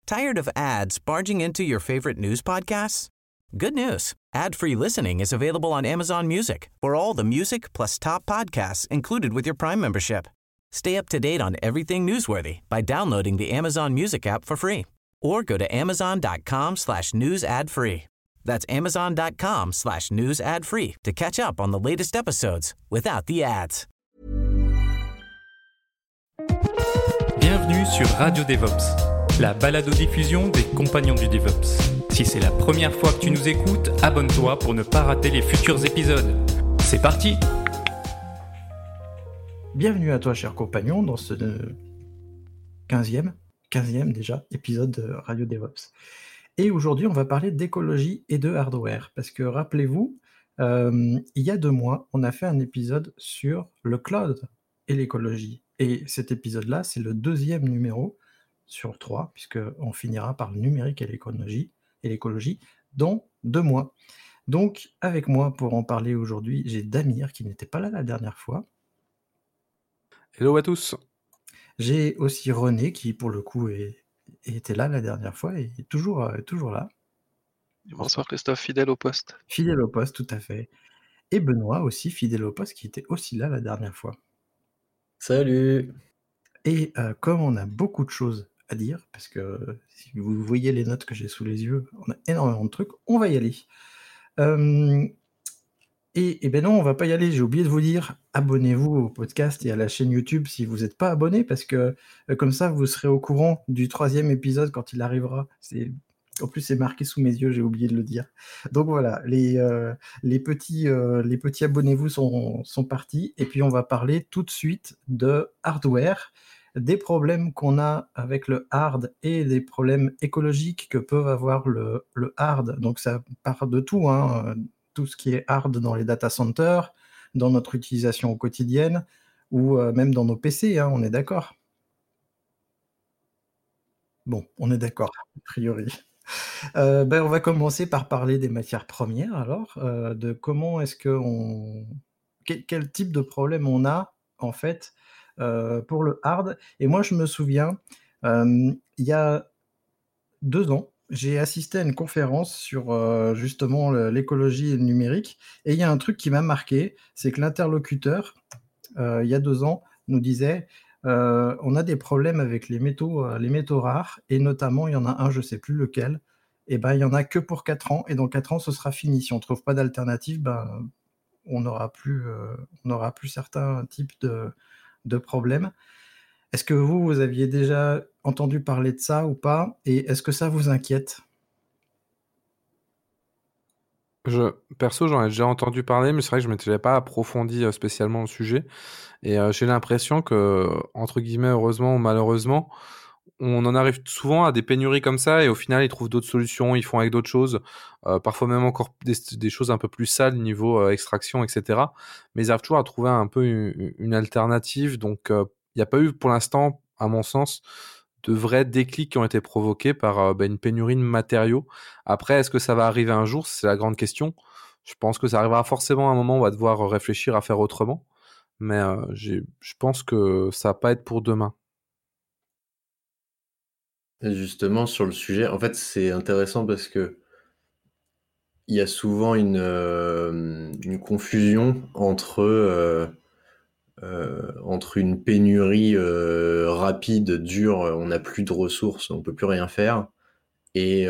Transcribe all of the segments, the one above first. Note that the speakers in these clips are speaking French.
Tired of ads barging into your favorite news podcasts? Good news. Ad-free listening is available on Amazon Music for all the music plus top podcasts included with your Prime membership. Stay up to date on everything newsworthy by downloading the Amazon Music app for free or go to amazon.com/news ad free. That's amazon.com/news ad free to catch up on the latest episodes without the ads. Bienvenue sur Radio DevOps, la balado-diffusion des compagnons du DevOps. Si c'est la première fois que tu nous écoutes, abonne-toi pour ne pas rater les futurs épisodes. C'est parti! Bienvenue à toi, cher compagnon, dans ce 15e déjà épisode de Radio DevOps. Et aujourd'hui, on va parler d'écologie et de hardware. Parce que rappelez-vous, il y a 2 mois, on a fait un épisode sur le cloud et l'écologie. Et cet épisode-là, c'est le 2e numéro sur 3, puisqu'on finira par le numérique et l'écologie dans 2 mois. Donc, avec moi pour en parler aujourd'hui, j'ai Damir, qui n'était pas là la dernière fois. Hello à tous. J'ai aussi René, qui pour le coup était là la dernière fois et est toujours là. Bonsoir Christophe, fidèle au poste. Fidèle au poste, tout à fait. Et Benoît aussi, fidèle au poste, qui était aussi là la dernière fois. Salut. Et comme on a beaucoup de choses à dire, parce que si vous voyez les notes que j'ai sous les yeux, on a énormément de trucs, on va y aller. Et ben non, on va pas y aller, j'ai oublié de vous dire, abonnez-vous au podcast et à la chaîne YouTube si vous n'êtes pas abonné, parce que comme ça, vous serez au courant du 3e épisode quand il arrivera. En plus, c'est marqué sous mes yeux, j'ai oublié de le dire. Donc voilà, les petits abonnez-vous sont partis, et puis on va parler tout de suite de hardware, des problèmes qu'on a avec le hard et des problèmes écologiques que peuvent avoir le hard. Donc ça part de tout, tout ce qui est hard dans les data centers, dans notre utilisation quotidienne, ou même dans nos PC, on est d'accord? Bon, on est d'accord, a priori. On va commencer par parler des matières premières alors, de comment est-ce quel type de problème on a, en fait, pour le hard. Et moi, je me souviens, il y a 2 ans, j'ai assisté à une conférence sur justement l'écologie et le numérique, et il y a un truc qui m'a marqué, c'est que l'interlocuteur, il y a 2 ans, nous disait on a des problèmes avec les métaux rares, et notamment, il y en a un, je ne sais plus lequel, et il n'y en a que pour 4 ans, et dans 4 ans, ce sera fini. Si on ne trouve pas d'alternative, on n'aura plus certains types de problèmes. Est-ce que vous aviez déjà entendu parler de ça ou pas? Et est-ce que ça vous inquiète? Perso, j'en ai déjà entendu parler, mais c'est vrai que je ne m'étais pas approfondi spécialement le sujet. Et j'ai l'impression que, entre guillemets, heureusement ou malheureusement, on en arrive souvent à des pénuries comme ça, et au final, ils trouvent d'autres solutions, ils font avec d'autres choses, parfois même encore des choses un peu plus sales niveau extraction, etc. Mais ils arrivent toujours à trouver un peu une alternative. Donc, il n'y a pas eu pour l'instant, à mon sens, de vrais déclics qui ont été provoqués par une pénurie de matériaux. Après, est-ce que ça va arriver un jour? C'est la grande question. Je pense que ça arrivera forcément à un moment où on va devoir réfléchir à faire autrement. Mais je pense que ça va pas être pour demain. Et justement, sur le sujet, en fait, c'est intéressant parce que il y a souvent une confusion entre une pénurie rapide, dure, on n'a plus de ressources, on peut plus rien faire, et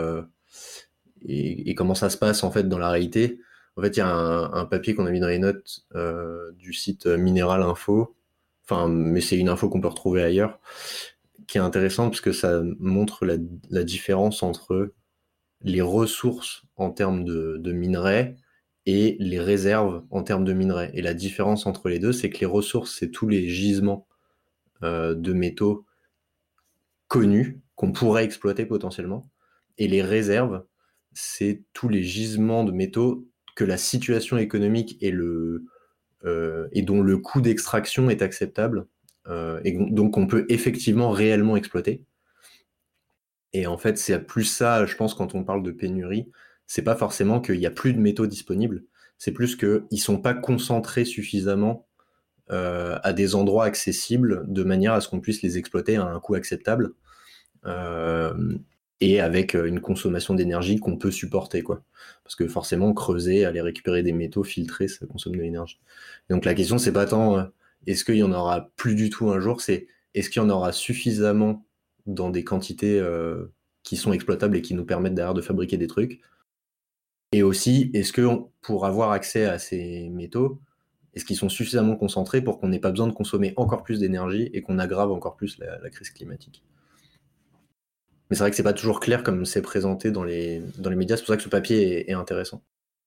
comment ça se passe en fait dans la réalité. En fait, il y a un papier qu'on a mis dans les notes du site Minéral Info, mais c'est une info qu'on peut retrouver ailleurs, qui est intéressante parce que ça montre la différence entre les ressources en termes de minerais et les réserves en termes de minerais. Et la différence entre les deux, c'est que les ressources, c'est tous les gisements de métaux connus qu'on pourrait exploiter potentiellement. Et les réserves, c'est tous les gisements de métaux que la situation économique et dont le coût d'extraction est acceptable, et donc on peut effectivement réellement exploiter. Et en fait, c'est plus ça, je pense, quand on parle de pénurie, c'est pas forcément qu'il y a plus de métaux disponibles, c'est plus qu'ils sont pas concentrés suffisamment à des endroits accessibles de manière à ce qu'on puisse les exploiter à un coût acceptable. et avec une consommation d'énergie qu'on peut supporter, quoi. Parce que forcément, creuser, aller récupérer des métaux, filtrer, ça consomme de l'énergie. Et donc la question, c'est pas tant est-ce qu'il y en aura plus du tout un jour, c'est est-ce qu'il y en aura suffisamment dans des quantités qui sont exploitables et qui nous permettent derrière de fabriquer des trucs. Et aussi, est-ce que pour avoir accès à ces métaux, est-ce qu'ils sont suffisamment concentrés pour qu'on n'ait pas besoin de consommer encore plus d'énergie et qu'on aggrave encore plus la crise climatique? Mais c'est vrai que c'est pas toujours clair comme c'est présenté dans les médias, c'est pour ça que ce papier est intéressant.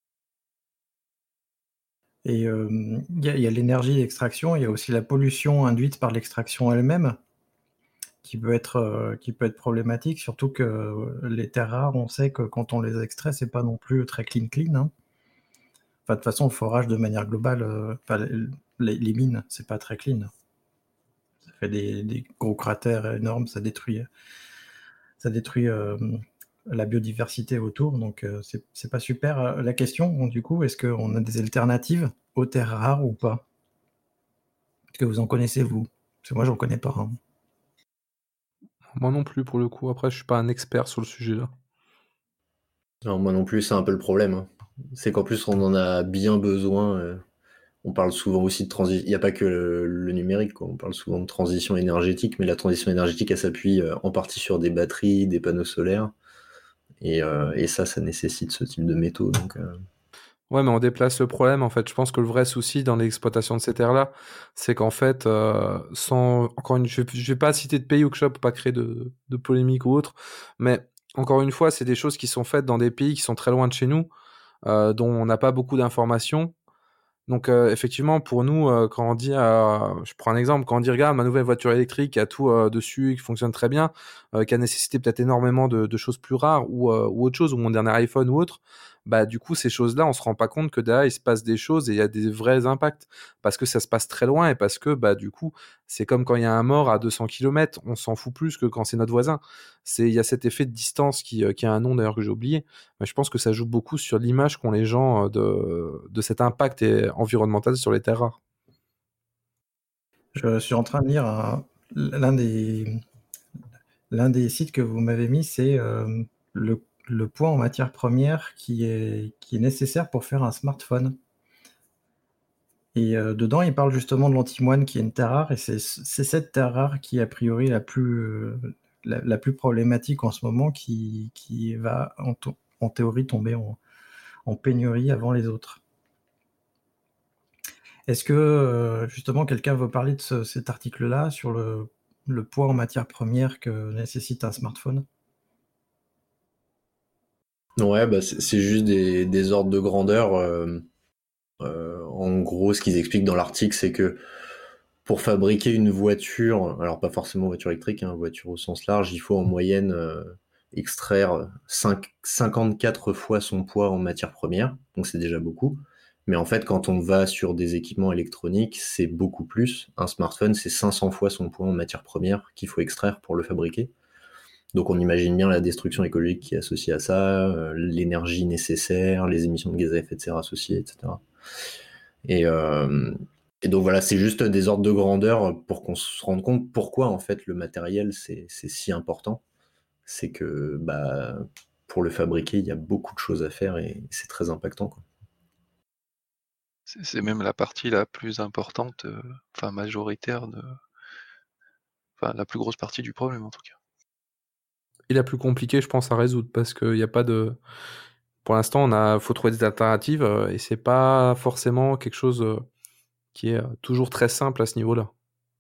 Et il y a l'énergie d'extraction, il y a aussi la pollution induite par l'extraction elle-même, qui peut être problématique, surtout que les terres rares, on sait que quand on les extrait, c'est pas non plus très clean, hein. Enfin, de toute façon, le forage de manière globale, les mines, c'est pas très clean. Ça fait des gros cratères énormes, ça détruit la biodiversité autour, donc c'est pas super. La question, du coup, est-ce qu'on a des alternatives aux terres rares ou pas? Est-ce que vous en connaissez, vous? Parce que moi, j'en connais pas, hein. Moi non plus, pour le coup. Après, je suis pas un expert sur le sujet-là. Non, moi non plus, c'est un peu le problème, hein. C'est qu'en plus, on en a bien besoin. On parle souvent aussi de transition. Il n'y a pas que le numérique, quoi. On parle souvent de transition énergétique, mais la transition énergétique, elle s'appuie en partie sur des batteries, des panneaux solaires. Et ça nécessite ce type de métaux. Donc, Ouais, mais on déplace le problème, en fait. Je pense que le vrai souci dans l'exploitation de ces terres-là, c'est qu'en fait, je vais pas citer de pays ou que ça pour pas créer de polémique ou autre, mais encore une fois, c'est des choses qui sont faites dans des pays qui sont très loin de chez nous, dont on n'a pas beaucoup d'informations. Donc effectivement, pour nous, quand on dit, je prends un exemple, quand on dit regarde ma nouvelle voiture électrique qui a tout dessus, qui fonctionne très bien, qui a nécessité peut-être énormément de choses plus rares ou autre chose, ou mon dernier iPhone ou autre, bah du coup ces choses-là, on se rend pas compte que derrière il se passe des choses et il y a des vrais impacts parce que ça se passe très loin et parce que bah du coup c'est comme quand il y a un mort à 200 km, on s'en fout plus que quand c'est notre voisin. Il y a cet effet de distance qui a un nom d'ailleurs que j'ai oublié. Mais je pense que ça joue beaucoup sur l'image qu'ont les gens de cet impact environnemental sur les terres rares. Je suis en train de lire l'un des sites que vous m'avez mis, c'est le poids en matière première qui est nécessaire pour faire un smartphone. Et dedans, il parle justement de l'antimoine qui est une terre rare, et c'est cette terre rare qui est a priori la plus problématique en ce moment, qui va en théorie tomber en pénurie avant les autres. Est-ce que justement quelqu'un veut parler de cet article-là sur le poids en matière première que nécessite un smartphone? ouais, bah, c'est juste des ordres de grandeur. En gros, ce qu'ils expliquent dans l'article, c'est que pour fabriquer une voiture, alors pas forcément voiture électrique, hein, voiture au sens large, il faut en moyenne extraire 54 fois son poids en matière première, donc c'est déjà beaucoup. Mais en fait, quand on va sur des équipements électroniques, c'est beaucoup plus. Un smartphone, c'est 500 fois son poids en matière première qu'il faut extraire pour le fabriquer. Donc on imagine bien la destruction écologique qui est associée à ça, l'énergie nécessaire, les émissions de gaz à effet de serre associées, etc. Et donc voilà, c'est juste des ordres de grandeur pour qu'on se rende compte pourquoi en fait le matériel c'est si important. C'est que bah, pour le fabriquer, il y a beaucoup de choses à faire et c'est très impactant, quoi. C'est même la partie la plus importante, enfin majoritaire enfin la plus grosse partie du problème en tout cas. Et la plus compliquée, je pense, à résoudre parce qu'il n'y a pas de. Pour l'instant, faut trouver des alternatives et c'est pas forcément quelque chose qui est toujours très simple à ce niveau-là.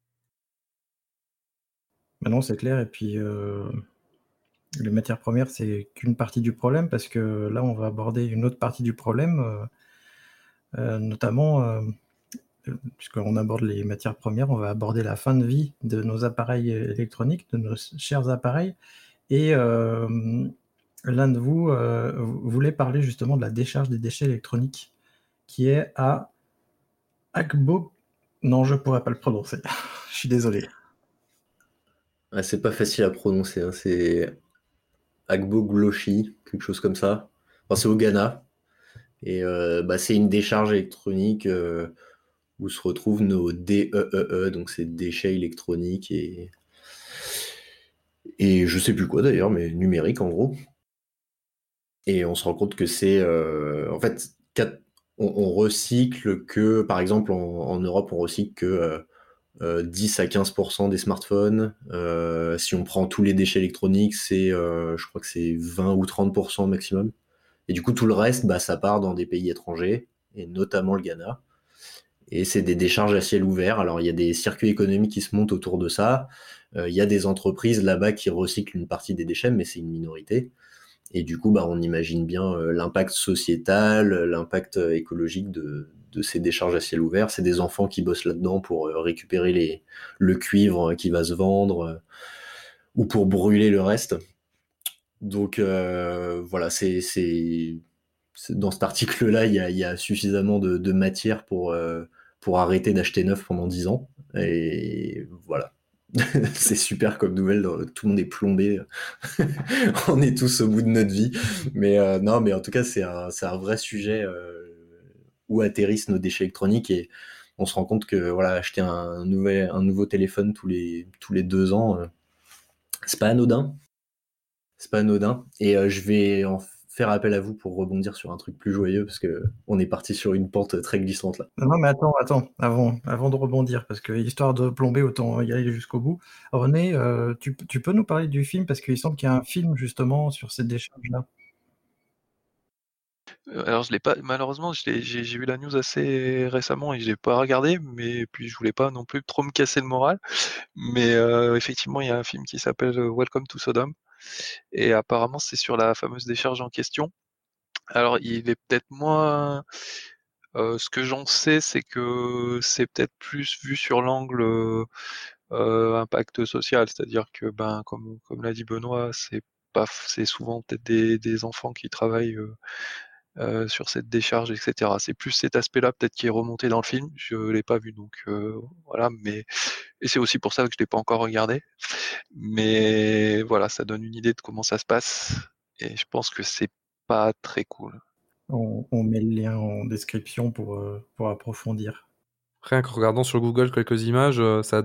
Ben non, c'est clair. Et puis, les matières premières, c'est qu'une partie du problème, parce que là, on va aborder une autre partie du problème, notamment, puisqu'on aborde les matières premières, on va aborder la fin de vie de nos appareils électroniques, de nos chers appareils. Et l'un de vous voulait parler justement de la décharge des déchets électroniques, qui est à Agbo. Non, je pourrais pas le prononcer. Je suis désolé. Ah, c'est pas facile à prononcer, hein. C'est Agbo Gloshi, quelque chose comme ça. Enfin, c'est au Ghana. Et bah, c'est une décharge électronique où se retrouvent nos DEEE, donc c'est déchets électroniques. et je sais plus quoi d'ailleurs, mais numérique en gros. Et on se rend compte que c'est en fait on recycle que par exemple en Europe on recycle que 10 à 15% des smartphones. Si on prend tous les déchets électroniques, je crois que c'est 20 ou 30% maximum. Et du coup, tout le reste, bah, ça part dans des pays étrangers, et notamment le Ghana. Et c'est des décharges à ciel ouvert. Alors, il y a des circuits économiques qui se montent autour de ça. Il y a des entreprises là-bas qui recyclent une partie des déchets, mais c'est une minorité. Et du coup, bah, on imagine bien l'impact sociétal, l'impact écologique de ces décharges à ciel ouvert. C'est des enfants qui bossent là-dedans pour récupérer le cuivre qui va se vendre ou pour brûler le reste. Donc voilà, dans cet article-là, il y a suffisamment de matière pour arrêter d'acheter neuf pendant 10 ans. Et voilà. C'est super comme nouvelle, tout le monde est plombé, on est tous au bout de notre vie. Mais non, mais en tout cas, c'est un vrai sujet où atterrissent nos déchets électroniques et on se rend compte que voilà, acheter un nouveau téléphone tous les 2 ans, c'est pas anodin. C'est pas anodin. Et je vais en faire appel à vous pour rebondir sur un truc plus joyeux parce que on est parti sur une pente très glissante là. Non, mais attends, avant de rebondir, parce que histoire de plomber, autant y aller jusqu'au bout. René, tu peux nous parler du film, parce qu'il semble qu'il y a un film justement sur cette décharge-là. Alors je l'ai pas, malheureusement, j'ai vu la news assez récemment et je l'ai pas regardé, mais puis je voulais pas non plus trop me casser le moral. Mais effectivement, il y a un film qui s'appelle Welcome to Sodom et apparemment c'est sur la fameuse décharge en question. Alors il est peut-être moins. Ce que j'en sais, c'est que c'est peut-être plus vu sur l'angle impact social, c'est-à-dire que ben comme l'a dit Benoît, c'est souvent peut-être des enfants qui travaillent sur cette décharge, etc. C'est plus cet aspect-là peut-être qui est remonté dans le film. Je l'ai pas vu donc voilà, mais et c'est aussi pour ça que je l'ai pas encore regardé. Mais voilà, ça donne une idée de comment ça se passe et je pense que c'est pas très cool. On met le lien en description pour approfondir. Rien qu'en regardant sur Google quelques images,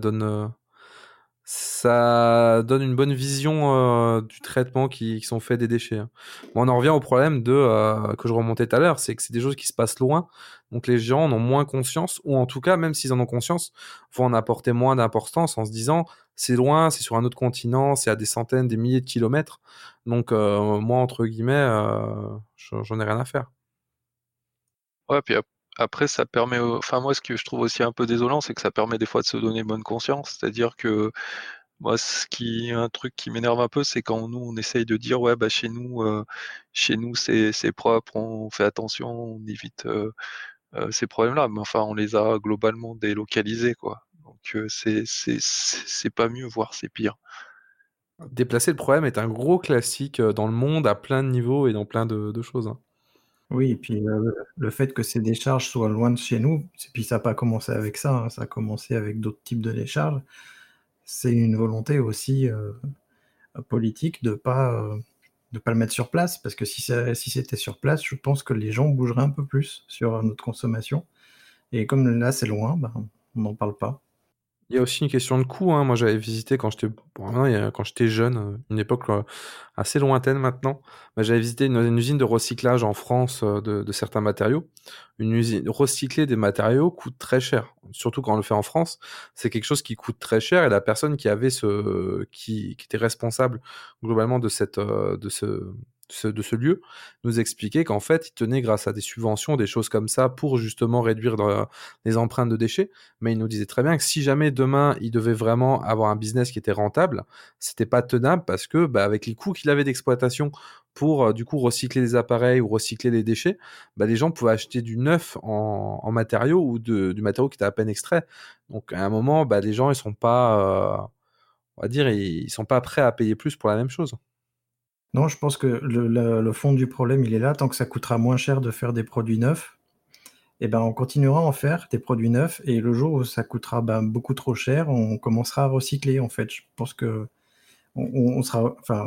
ça donne une bonne vision du traitement qui sont faits des déchets, hein. Bon, on en revient au problème que je remontais tout à l'heure, c'est que c'est des choses qui se passent loin, donc les gens en ont moins conscience, ou en tout cas, même s'ils en ont conscience, vont en apporter moins d'importance en se disant c'est loin, c'est sur un autre continent, c'est à des centaines, des milliers de kilomètres, donc moi, entre guillemets, j'en ai rien à faire. Ouais, puis après, ça permet, enfin moi, ce que je trouve aussi un peu désolant, c'est que ça permet des fois de se donner bonne conscience. C'est-à-dire que moi, un truc qui m'énerve un peu, c'est quand nous on essaye de dire ouais, bah chez nous c'est propre, on fait attention, on évite ces problèmes-là. Mais enfin, on les a globalement délocalisés, quoi. Donc c'est pas mieux, voire c'est pire. Déplacer le problème est un gros classique dans le monde à plein de niveaux et dans plein de choses, hein. Oui, et puis le fait que ces décharges soient loin de chez nous, puis ça n'a pas commencé avec ça, hein, ça a commencé avec d'autres types de décharges. C'est une volonté aussi politique de pas le mettre sur place, parce que si c'était sur place, je pense que les gens bougeraient un peu plus sur notre consommation. Et comme là, c'est loin, ben, on n'en parle pas. Il y a aussi une question de coût, hein. Moi, j'avais visité quand j'étais jeune, une époque assez lointaine maintenant. Bah, j'avais visité une usine de recyclage en France de certains matériaux. Une usine recycler des matériaux coûte très cher, surtout quand on le fait en France. C'est quelque chose qui coûte très cher et la personne qui était responsable globalement de ce lieu nous expliquait qu'en fait, il tenait grâce à des subventions, des choses comme ça, pour justement réduire les empreintes de déchets. Mais il nous disait très bien que si jamais demain il devait vraiment avoir un business qui était rentable, c'était pas tenable parce que bah, avec les coûts qu'il avait d'exploitation pour du coup recycler des appareils ou recycler les déchets, bah, les gens pouvaient acheter du neuf en matériaux ou du matériau qui était à peine extrait. Donc à un moment, bah, les gens ils sont pas, on va dire, ils sont pas prêts à payer plus pour la même chose. Non, je pense que le fond du problème, il est là. Tant que ça coûtera moins cher de faire des produits neufs, eh ben, on continuera à en faire des produits neufs. Et le jour où ça coûtera ben, beaucoup trop cher, on commencera à recycler. En fait, je pense que on sera, enfin,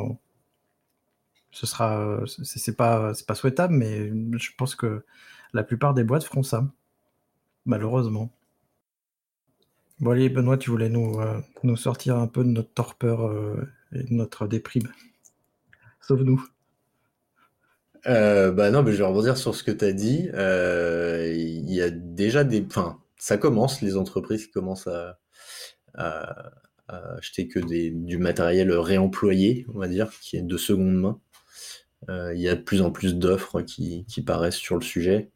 c'est pas souhaitable, mais je pense que la plupart des boîtes feront ça, malheureusement. Bon allez, Benoît, tu voulais nous sortir un peu de notre torpeur et de notre déprime. Sauve-nous. Non, mais je vais rebondir sur ce que tu as dit. Il y a déjà enfin, ça commence, les entreprises qui commencent à acheter que du matériel réemployé, on va dire, qui est de seconde main. Il y a de plus en plus d'offres qui paraissent sur le sujet.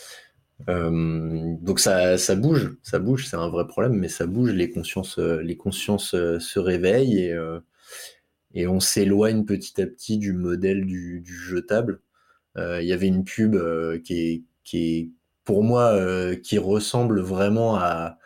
Donc ça bouge, c'est un vrai problème, mais ça bouge, les consciences se réveillent et on s'éloigne petit à petit du modèle du jetable. Il y avait une pub qui est pour moi qui ressemble vraiment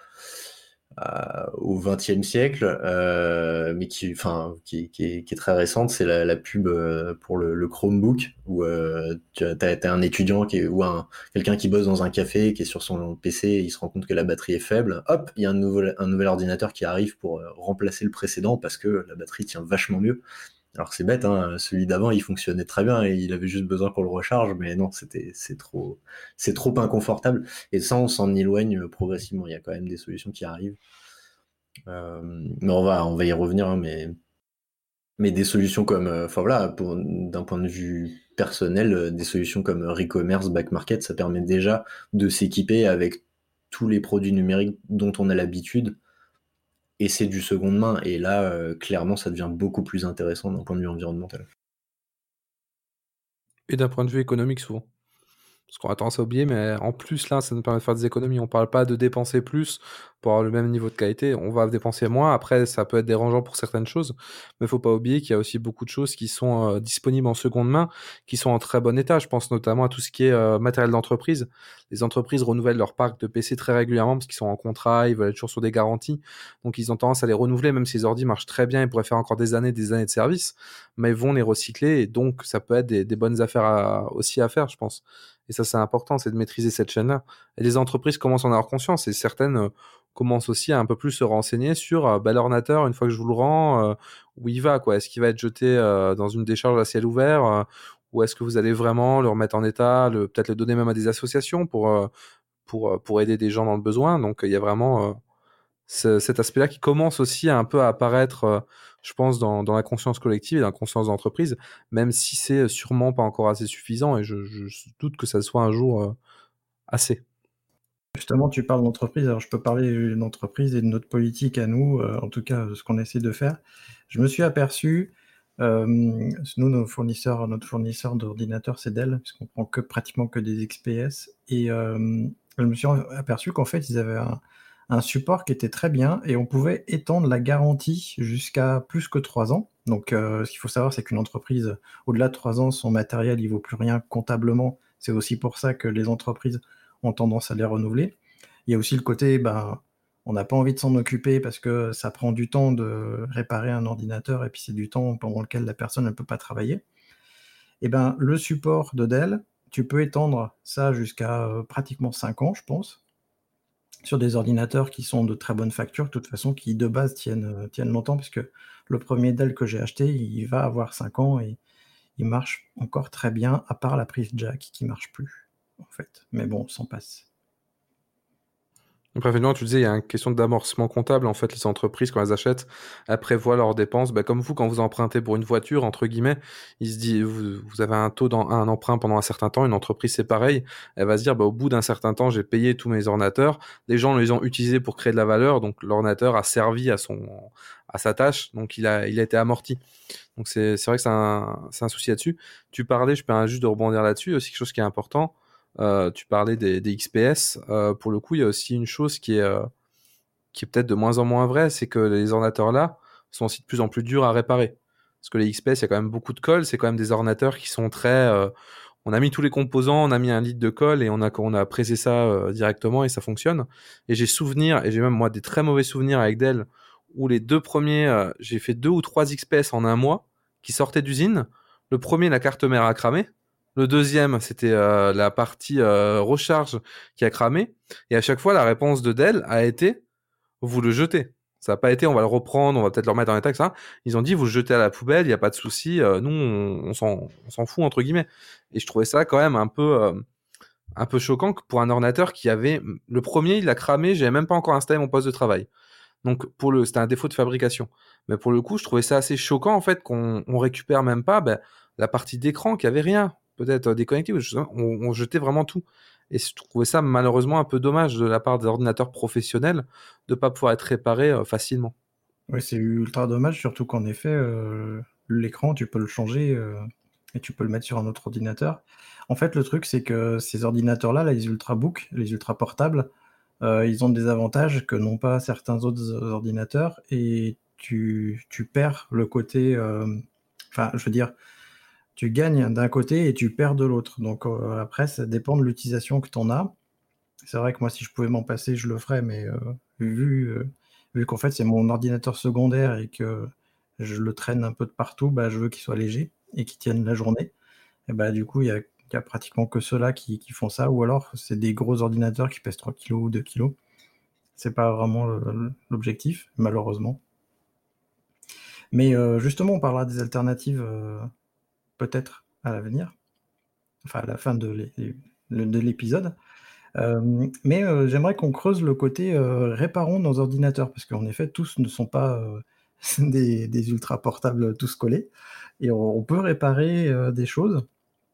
au XXe siècle, mais qui est très récente. C'est la pub pour le Chromebook où t'as un étudiant ou quelqu'un qui bosse dans un café qui est sur son PC, et il se rend compte que la batterie est faible. Hop, il y a un nouvel ordinateur qui arrive pour remplacer le précédent parce que la batterie tient vachement mieux. Alors c'est bête, hein, celui d'avant il fonctionnait très bien et il avait juste besoin qu'on le recharge, mais non, c'est trop inconfortable. Et ça, on s'en éloigne progressivement. Il y a quand même des solutions qui arrivent, mais on va y revenir. Hein, mais des solutions comme, voilà, d'un point de vue personnel, des solutions comme Recommerce, Back Market, ça permet déjà de s'équiper avec tous les produits numériques dont on a l'habitude. Et c'est du seconde main. Et là, clairement, ça devient beaucoup plus intéressant d'un point de vue environnemental. Et d'un point de vue économique, souvent. Parce qu'on a tendance à oublier, mais en plus, là, ça nous permet de faire des économies. On parle pas de dépenser plus pour avoir le même niveau de qualité. On va dépenser moins. Après, ça peut être dérangeant pour certaines choses. Mais il faut pas oublier qu'il y a aussi beaucoup de choses qui sont disponibles en seconde main, qui sont en très bon état. Je pense notamment à tout ce qui est matériel d'entreprise. Les entreprises renouvellent leur parc de PC très régulièrement parce qu'ils sont en contrat, ils veulent être toujours sur des garanties. Donc, ils ont tendance à les renouveler, même si les ordi marchent très bien, ils pourraient faire encore des années de service, mais ils vont les recycler. Et donc, ça peut être des bonnes affaires aussi à faire, je pense. Et ça, c'est important, c'est de maîtriser cette chaîne-là. Et les entreprises commencent à en avoir conscience, et certaines commencent aussi à un peu plus se renseigner sur l'ordinateur, une fois que je vous le rends, où il va, quoi. Est-ce qu'il va être jeté dans une décharge à ciel ouvert, ou est-ce que vous allez vraiment le remettre en état, peut-être le donner même à des associations pour aider des gens dans le besoin. Donc, il y a vraiment cet aspect-là qui commence aussi un peu à apparaître, je pense, dans la conscience collective et dans la conscience d'entreprise, même si c'est sûrement pas encore assez suffisant, et je doute que ça soit un jour assez. Justement, tu parles d'entreprise, alors je peux parler d'entreprise et de notre politique à nous, en tout cas ce qu'on essaie de faire. Je me suis aperçu, nous, notre fournisseur d'ordinateurs, c'est Dell, puisqu'on prend pratiquement que des XPS, et je me suis aperçu qu'en fait, ils avaient un support qui était très bien, et on pouvait étendre la garantie jusqu'à plus que 3 ans. Donc, ce qu'il faut savoir, c'est qu'une entreprise, au-delà de 3 ans, son matériel, il vaut plus rien comptablement. C'est aussi pour ça que les entreprises ont tendance à les renouveler. Il y a aussi le côté, on n'a pas envie de s'en occuper parce que ça prend du temps de réparer un ordinateur, et puis c'est du temps pendant lequel la personne ne peut pas travailler. Et le support de Dell, tu peux étendre ça jusqu'à pratiquement 5 ans, je pense, sur des ordinateurs qui sont de très bonne facture, de toute façon, qui de base tiennent longtemps, puisque le premier Dell que j'ai acheté, il va avoir 5 ans et il marche encore très bien, à part la prise jack qui marche plus, en fait. Mais bon, on s'en passe. Après, finalement, tu disais, il y a une question d'amorcement comptable. En fait, les entreprises, quand elles achètent, elles prévoient leurs dépenses. Comme vous, quand vous empruntez pour une voiture, entre guillemets, il se dit, vous avez un taux un emprunt pendant un certain temps. Une entreprise, c'est pareil. Elle va se dire, au bout d'un certain temps, j'ai payé tous mes ordinateurs. Les gens les ont utilisés pour créer de la valeur. Donc, l'ordinateur a servi à sa tâche. Donc, il a été amorti. Donc, c'est vrai que c'est un souci là-dessus. Tu parlais, je peux juste de rebondir là-dessus, aussi quelque chose qui est important. Tu parlais des XPS. Pour le coup, il y a aussi une chose qui est peut-être de moins en moins vraie, c'est que les ordinateurs là sont aussi de plus en plus durs à réparer. Parce que les XPS, il y a quand même beaucoup de colle, c'est quand même des ordinateurs qui sont très... on a mis tous les composants, on a mis 1 litre de colle et on a pressé ça directement et ça fonctionne. Et j'ai même moi des très mauvais souvenirs avec Dell, où les 2 premiers, j'ai fait 2 ou 3 XPS en un mois qui sortaient d'usine. Le premier, la carte mère a cramé. Le deuxième, c'était la partie recharge qui a cramé. Et à chaque fois, la réponse de Dell a été « vous le jetez ». Ça n'a pas été « on va le reprendre, on va peut-être le remettre en état », etc. Ils ont dit « vous le jetez à la poubelle, il n'y a pas de souci, nous, on s'en fout », entre guillemets. Et je trouvais ça quand même un peu choquant que pour un ordinateur qui avait... Le premier, il a cramé, j'avais même pas encore installé mon poste de travail. Donc c'était un défaut de fabrication. Mais pour le coup, je trouvais ça assez choquant en fait qu'on récupère même pas la partie d'écran qui avait rien, peut-être déconnecté, on jetait vraiment tout. Et je trouvais ça malheureusement un peu dommage de la part des ordinateurs professionnels de pas pouvoir être réparés facilement. Oui, c'est ultra dommage, surtout qu'en effet, l'écran, tu peux le changer et tu peux le mettre sur un autre ordinateur. En fait, le truc, c'est que ces ordinateurs-là, les ultrabooks, les ultra portables, ils ont des avantages que n'ont pas certains autres ordinateurs et tu perds le côté. Enfin, je veux dire, tu gagnes d'un côté et tu perds de l'autre. Donc après, ça dépend de l'utilisation que tu en as. C'est vrai que moi, si je pouvais m'en passer, je le ferais, mais vu qu'en fait, c'est mon ordinateur secondaire et que je le traîne un peu de partout, je veux qu'il soit léger et qu'il tienne la journée. Et du coup, il y a pratiquement que ceux-là qui font ça, ou alors c'est des gros ordinateurs qui pèsent 3 kg ou 2 kg. C'est pas vraiment l'objectif, malheureusement. Mais justement, on parlera des alternatives peut-être à l'avenir, enfin à la fin de l'épisode. Mais j'aimerais qu'on creuse le côté réparons nos ordinateurs, parce qu'en effet, tous ne sont pas des ultra portables tous collés, et on peut réparer des choses.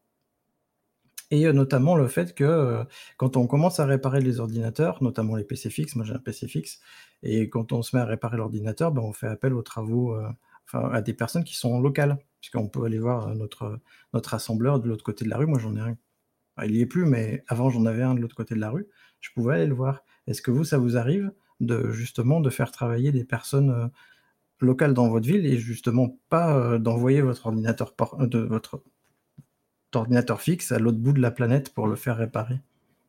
Et notamment le fait que quand on commence à réparer les ordinateurs, notamment les PC fixes, moi j'ai un PC fixe, et quand on se met à réparer l'ordinateur, on fait appel aux travaux, à des personnes qui sont locales, puisqu'on peut aller voir notre assembleur de l'autre côté de la rue. Moi j'en ai un. Il y est plus, mais avant j'en avais un de l'autre côté de la rue. Je pouvais aller le voir. Est-ce que ça vous arrive justement de faire travailler des personnes locales dans votre ville et justement pas d'envoyer votre ordinateur ordinateur fixe à l'autre bout de la planète pour le faire réparer?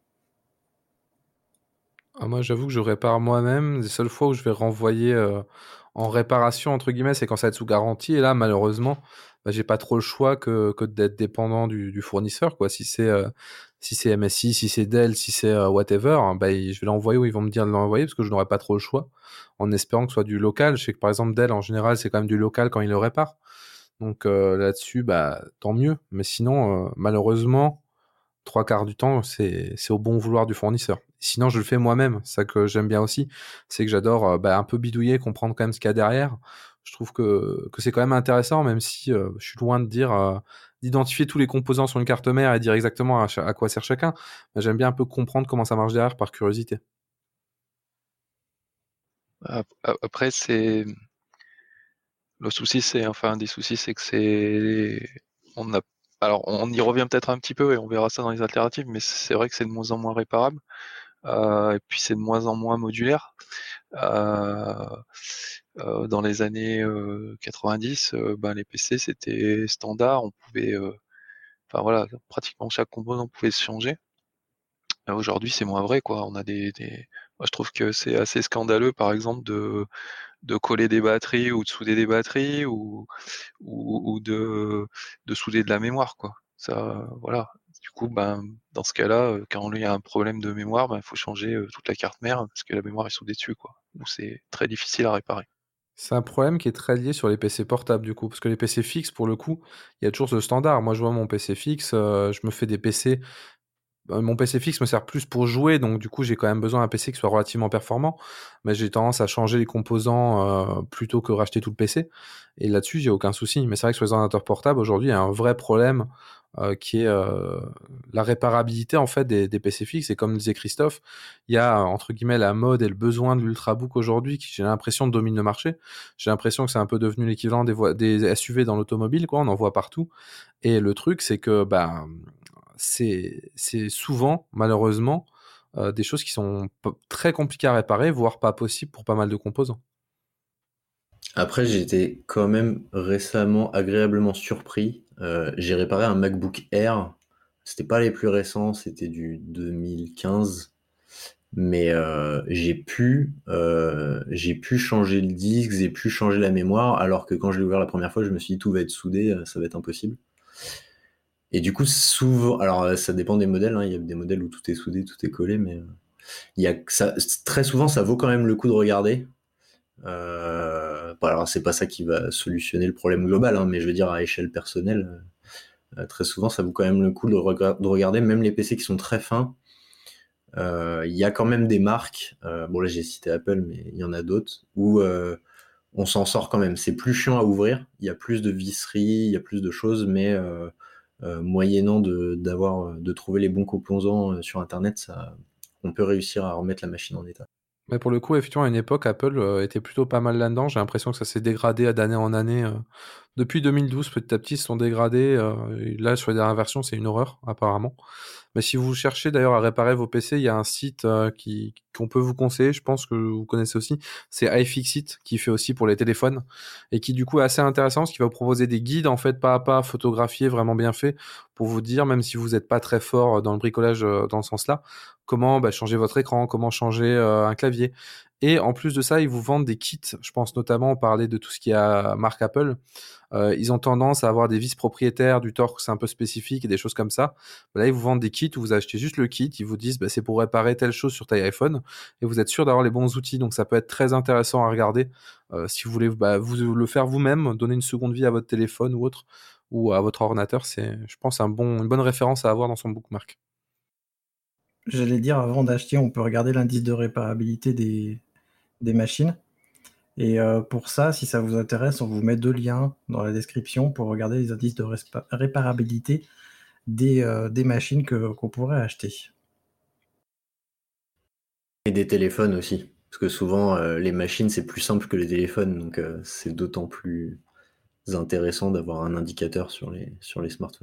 Moi, j'avoue que je répare moi-même. Les seules fois où je vais renvoyer en réparation, entre guillemets, c'est quand ça va être sous garantie. Et là, malheureusement, j'ai pas trop le choix que d'être dépendant du fournisseur, quoi. Si c'est MSI, si c'est Dell, si c'est whatever, je vais l'envoyer où ils vont me dire de l'envoyer parce que je n'aurai pas trop le choix, en espérant que ce soit du local. Je sais que par exemple, Dell, en général, c'est quand même du local quand ils le réparent. Donc là-dessus, tant mieux. Mais sinon, malheureusement, 3/4 du temps, c'est au bon vouloir du fournisseur. Sinon, je le fais moi-même. Ça que j'aime bien aussi, c'est que j'adore un peu bidouiller, comprendre quand même ce qu'il y a derrière. Je trouve que c'est quand même intéressant, même si je suis loin de dire d'identifier tous les composants sur une carte mère et dire exactement à quoi sert chacun. J'aime bien un peu comprendre comment ça marche derrière par curiosité. Après, le souci, un des soucis, c'est que alors on y revient peut-être un petit peu et on verra ça dans les alternatives, mais c'est vrai que c'est de moins en moins réparable, et puis c'est de moins en moins modulaire. Dans les années 90, les PC c'était standard, on pouvait, pratiquement chaque composant pouvait se changer. Aujourd'hui, c'est moins vrai, quoi. On a Moi, je trouve que c'est assez scandaleux, par exemple, de coller des batteries ou de souder des batteries ou de souder de la mémoire, quoi. Ça, voilà. Du coup, dans ce cas-là, quand il y a un problème de mémoire, il faut changer toute la carte mère parce que la mémoire est soudée dessus, quoi. Ou c'est très difficile à réparer. C'est un problème qui est très lié sur les PC portables du coup, parce que les PC fixes, pour le coup, il y a toujours ce standard. Moi, je vois mon PC fixe, je me fais des PC. Mon PC fixe me sert plus pour jouer, donc du coup j'ai quand même besoin d'un PC qui soit relativement performant, mais j'ai tendance à changer les composants plutôt que racheter tout le PC, et là-dessus j'ai aucun souci. Mais c'est vrai que sur les ordinateurs portables aujourd'hui il y a un vrai problème qui est la réparabilité en fait des PC fixes, et comme disait Christophe, il y a entre guillemets la mode et le besoin de l'ultrabook aujourd'hui qui, j'ai l'impression, domine le marché. J'ai l'impression que c'est un peu devenu l'équivalent des SUV dans l'automobile, quoi, on en voit partout, et le truc c'est que c'est souvent, malheureusement, des choses qui sont très compliquées à réparer, voire pas possibles pour pas mal de composants. Après, j'ai été quand même récemment agréablement surpris. J'ai réparé un MacBook Air. C'était pas les plus récents, c'était du 2015. Mais j'ai pu changer le disque, j'ai pu changer la mémoire, alors que quand je l'ai ouvert la première fois, je me suis dit tout va être soudé, ça va être impossible. Et du coup, souvent, alors ça dépend des modèles, hein. Il y a des modèles où tout est soudé, tout est collé, mais très souvent, ça vaut quand même le coup de regarder. Alors c'est pas ça qui va solutionner le problème global, hein, mais je veux dire à échelle personnelle, très souvent, ça vaut quand même le coup de regarder, même les PC qui sont très fins. Il y a quand même des marques, bon là j'ai cité Apple, mais il y en a d'autres, où on s'en sort quand même. C'est plus chiant à ouvrir, il y a plus de visseries, il y a plus de choses, mais moyennant de trouver les bons composants sur Internet, on peut réussir à remettre la machine en état. Mais pour le coup, effectivement, à une époque, Apple était plutôt pas mal là-dedans. J'ai l'impression que ça s'est dégradé d'année en année. Depuis 2012, petit à petit, ils se sont dégradés. Et là, sur les dernières versions, c'est une horreur, apparemment. Mais si vous cherchez d'ailleurs à réparer vos PC, il y a un site qu'on peut vous conseiller, je pense que vous connaissez aussi, c'est iFixit, qui fait aussi pour les téléphones, et qui du coup est assez intéressant, parce qu'il va vous proposer des guides, en fait, pas à pas, photographiés, vraiment bien faits, pour vous dire, même si vous n'êtes pas très fort dans le bricolage dans ce sens-là, comment changer votre écran, comment changer un clavier. Et en plus de ça, ils vous vendent des kits, je pense notamment, on parlait de tout ce qui est à marque Apple, ils ont tendance à avoir des vis propriétaires, du torque c'est un peu spécifique et des choses comme ça. Là, ils vous vendent des kits où vous achetez juste le kit, ils vous disent c'est pour réparer telle chose sur tel iPhone, et vous êtes sûr d'avoir les bons outils, donc ça peut être très intéressant à regarder si vous voulez vous le faire vous-même, donner une seconde vie à votre téléphone ou autre, ou à votre ordinateur. C'est, je pense, une bonne référence à avoir dans son bookmark. J'allais dire, avant d'acheter, on peut regarder l'indice de réparabilité des machines. Et pour ça, si ça vous intéresse, on vous met 2 liens dans la description pour regarder les indices de réparabilité des machines qu'on pourrait acheter. Et des téléphones aussi, parce que souvent les machines c'est plus simple que les téléphones, donc c'est d'autant plus intéressant d'avoir un indicateur sur les smartphones.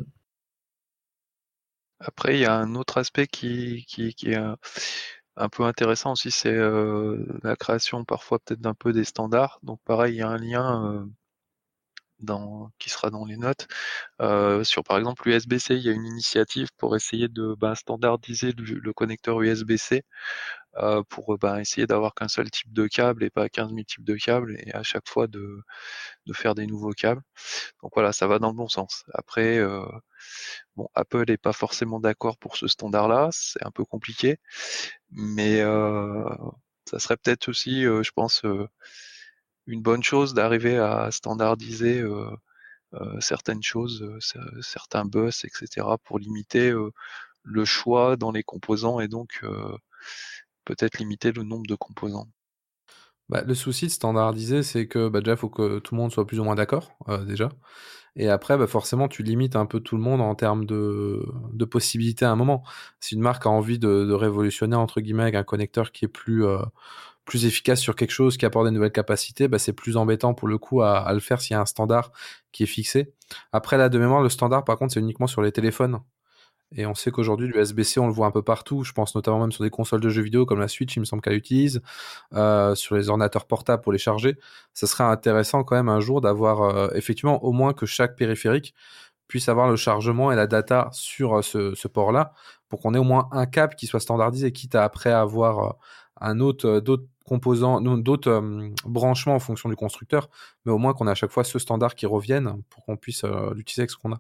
Après, il y a un autre aspect qui est un peu intéressant aussi, c'est la création parfois peut-être d'un peu des standards. Donc pareil, il y a un lien qui sera dans les notes sur par exemple l'USB-C. Il y a une initiative pour essayer de standardiser le connecteur USB-C pour essayer d'avoir qu'un seul type de câble et pas 15 000 types de câbles, et à chaque fois de faire des nouveaux câbles. Donc voilà, ça va dans le bon sens. Après, bon, Apple n'est pas forcément d'accord pour ce standard-là, c'est un peu compliqué, mais ça serait peut-être aussi, je pense, une bonne chose d'arriver à standardiser certaines choses, certains bus, etc., pour limiter le choix dans les composants et donc peut-être limiter le nombre de composants. Le souci de standardiser, c'est que déjà, il faut que tout le monde soit plus ou moins d'accord, déjà. Et après, forcément, tu limites un peu tout le monde en termes de possibilités à un moment. Si une marque a envie de révolutionner, entre guillemets, avec un connecteur qui est plus efficace sur quelque chose, qui apporte des nouvelles capacités, c'est plus embêtant pour le coup à le faire s'il y a un standard qui est fixé. Après, là, de mémoire, le standard, par contre, c'est uniquement sur les téléphones. Et on sait qu'aujourd'hui, l'USB-C, on le voit un peu partout. Je pense notamment même sur des consoles de jeux vidéo comme la Switch, il me semble qu'elle l'utilise. Sur les ordinateurs portables pour les charger. Ça serait intéressant quand même un jour d'avoir effectivement au moins que chaque périphérique puisse avoir le chargement et la data sur ce port-là, pour qu'on ait au moins un câble qui soit standardisé, quitte à après avoir d'autres composants, d'autres branchements en fonction du constructeur, mais au moins qu'on ait à chaque fois ce standard qui revienne pour qu'on puisse l'utiliser avec ce qu'on a.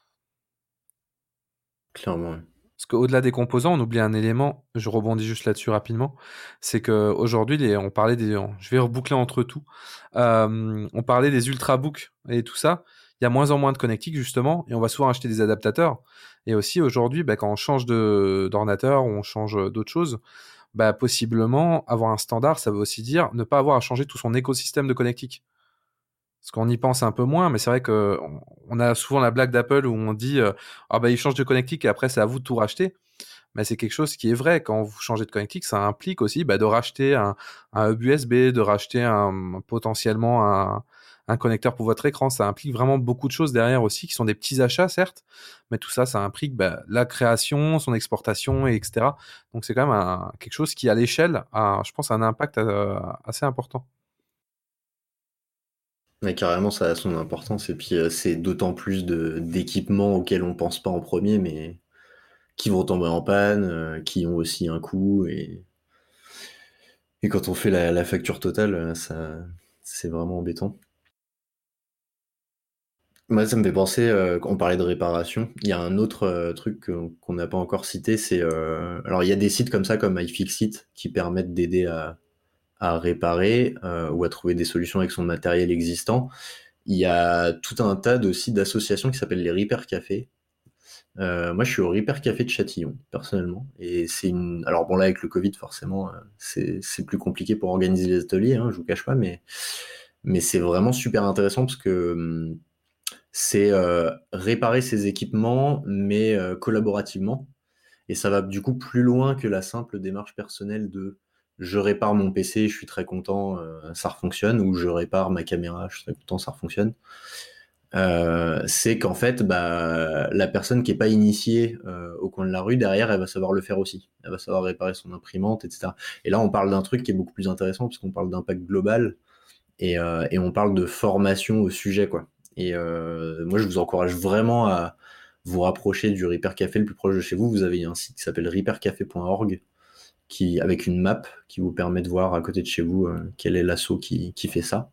Clairement. Parce qu'au-delà des composants, on oublie un élément, je rebondis juste là-dessus rapidement, c'est qu'aujourd'hui, on parlait je vais reboucler entre tout, on parlait des ultrabooks et tout ça, il y a moins en moins de connectiques justement, et on va souvent acheter des adaptateurs, et aussi aujourd'hui, quand on change d'ordinateur ou on change d'autres choses, possiblement avoir un standard, ça veut aussi dire ne pas avoir à changer tout son écosystème de connectiques. Parce qu'on y pense un peu moins, mais c'est vrai que on a souvent la blague d'Apple où on dit il change de connectique et après c'est à vous de tout racheter. Mais c'est quelque chose qui est vrai. Quand vous changez de connectique, ça implique aussi de racheter un hub USB, de racheter potentiellement un connecteur pour votre écran. Ça implique vraiment beaucoup de choses derrière aussi, qui sont des petits achats certes, mais tout ça, ça implique la création, son exportation, etc. Donc c'est quand même quelque chose qui à l'échelle a, je pense, un impact assez important. Ouais, carrément, ça a son importance. Et puis, c'est d'autant plus d'équipements auxquels on pense pas en premier, mais qui vont tomber en panne, qui ont aussi un coût. Et quand on fait la facture totale, c'est vraiment embêtant. Moi, ça me fait penser, on parlait de réparation. Il y a un autre truc qu'on n'a pas encore cité, c'est... alors, il y a des sites comme ça, comme iFixit, qui permettent d'aider à réparer ou à trouver des solutions avec son matériel existant. Il y a tout un tas aussi d'associations qui s'appellent les Repair Cafés, Moi, je suis au Repair Café de Châtillon, personnellement. Et c'est une. Alors, bon, là, avec le Covid, forcément, c'est plus compliqué pour organiser les ateliers, hein, je vous cache pas, mais c'est vraiment super intéressant parce que c'est réparer ses équipements, mais collaborativement. Et ça va du coup plus loin que la simple démarche personnelle de je répare mon PC, je suis très content, ça refonctionne, ou je répare ma caméra, je suis très content, ça refonctionne. C'est qu'en fait, la personne qui est pas initiée au coin de la rue, derrière, elle va savoir le faire aussi. Elle va savoir réparer son imprimante, etc. Et là, on parle d'un truc qui est beaucoup plus intéressant, puisqu'on parle d'impact global, et on parle de formation au sujet, quoi. Et moi, je vous encourage vraiment à vous rapprocher du Repair Café le plus proche de chez vous. Vous avez un site qui s'appelle repaircafé.org, avec une map qui vous permet de voir à côté de chez vous quel est l'asso qui fait ça.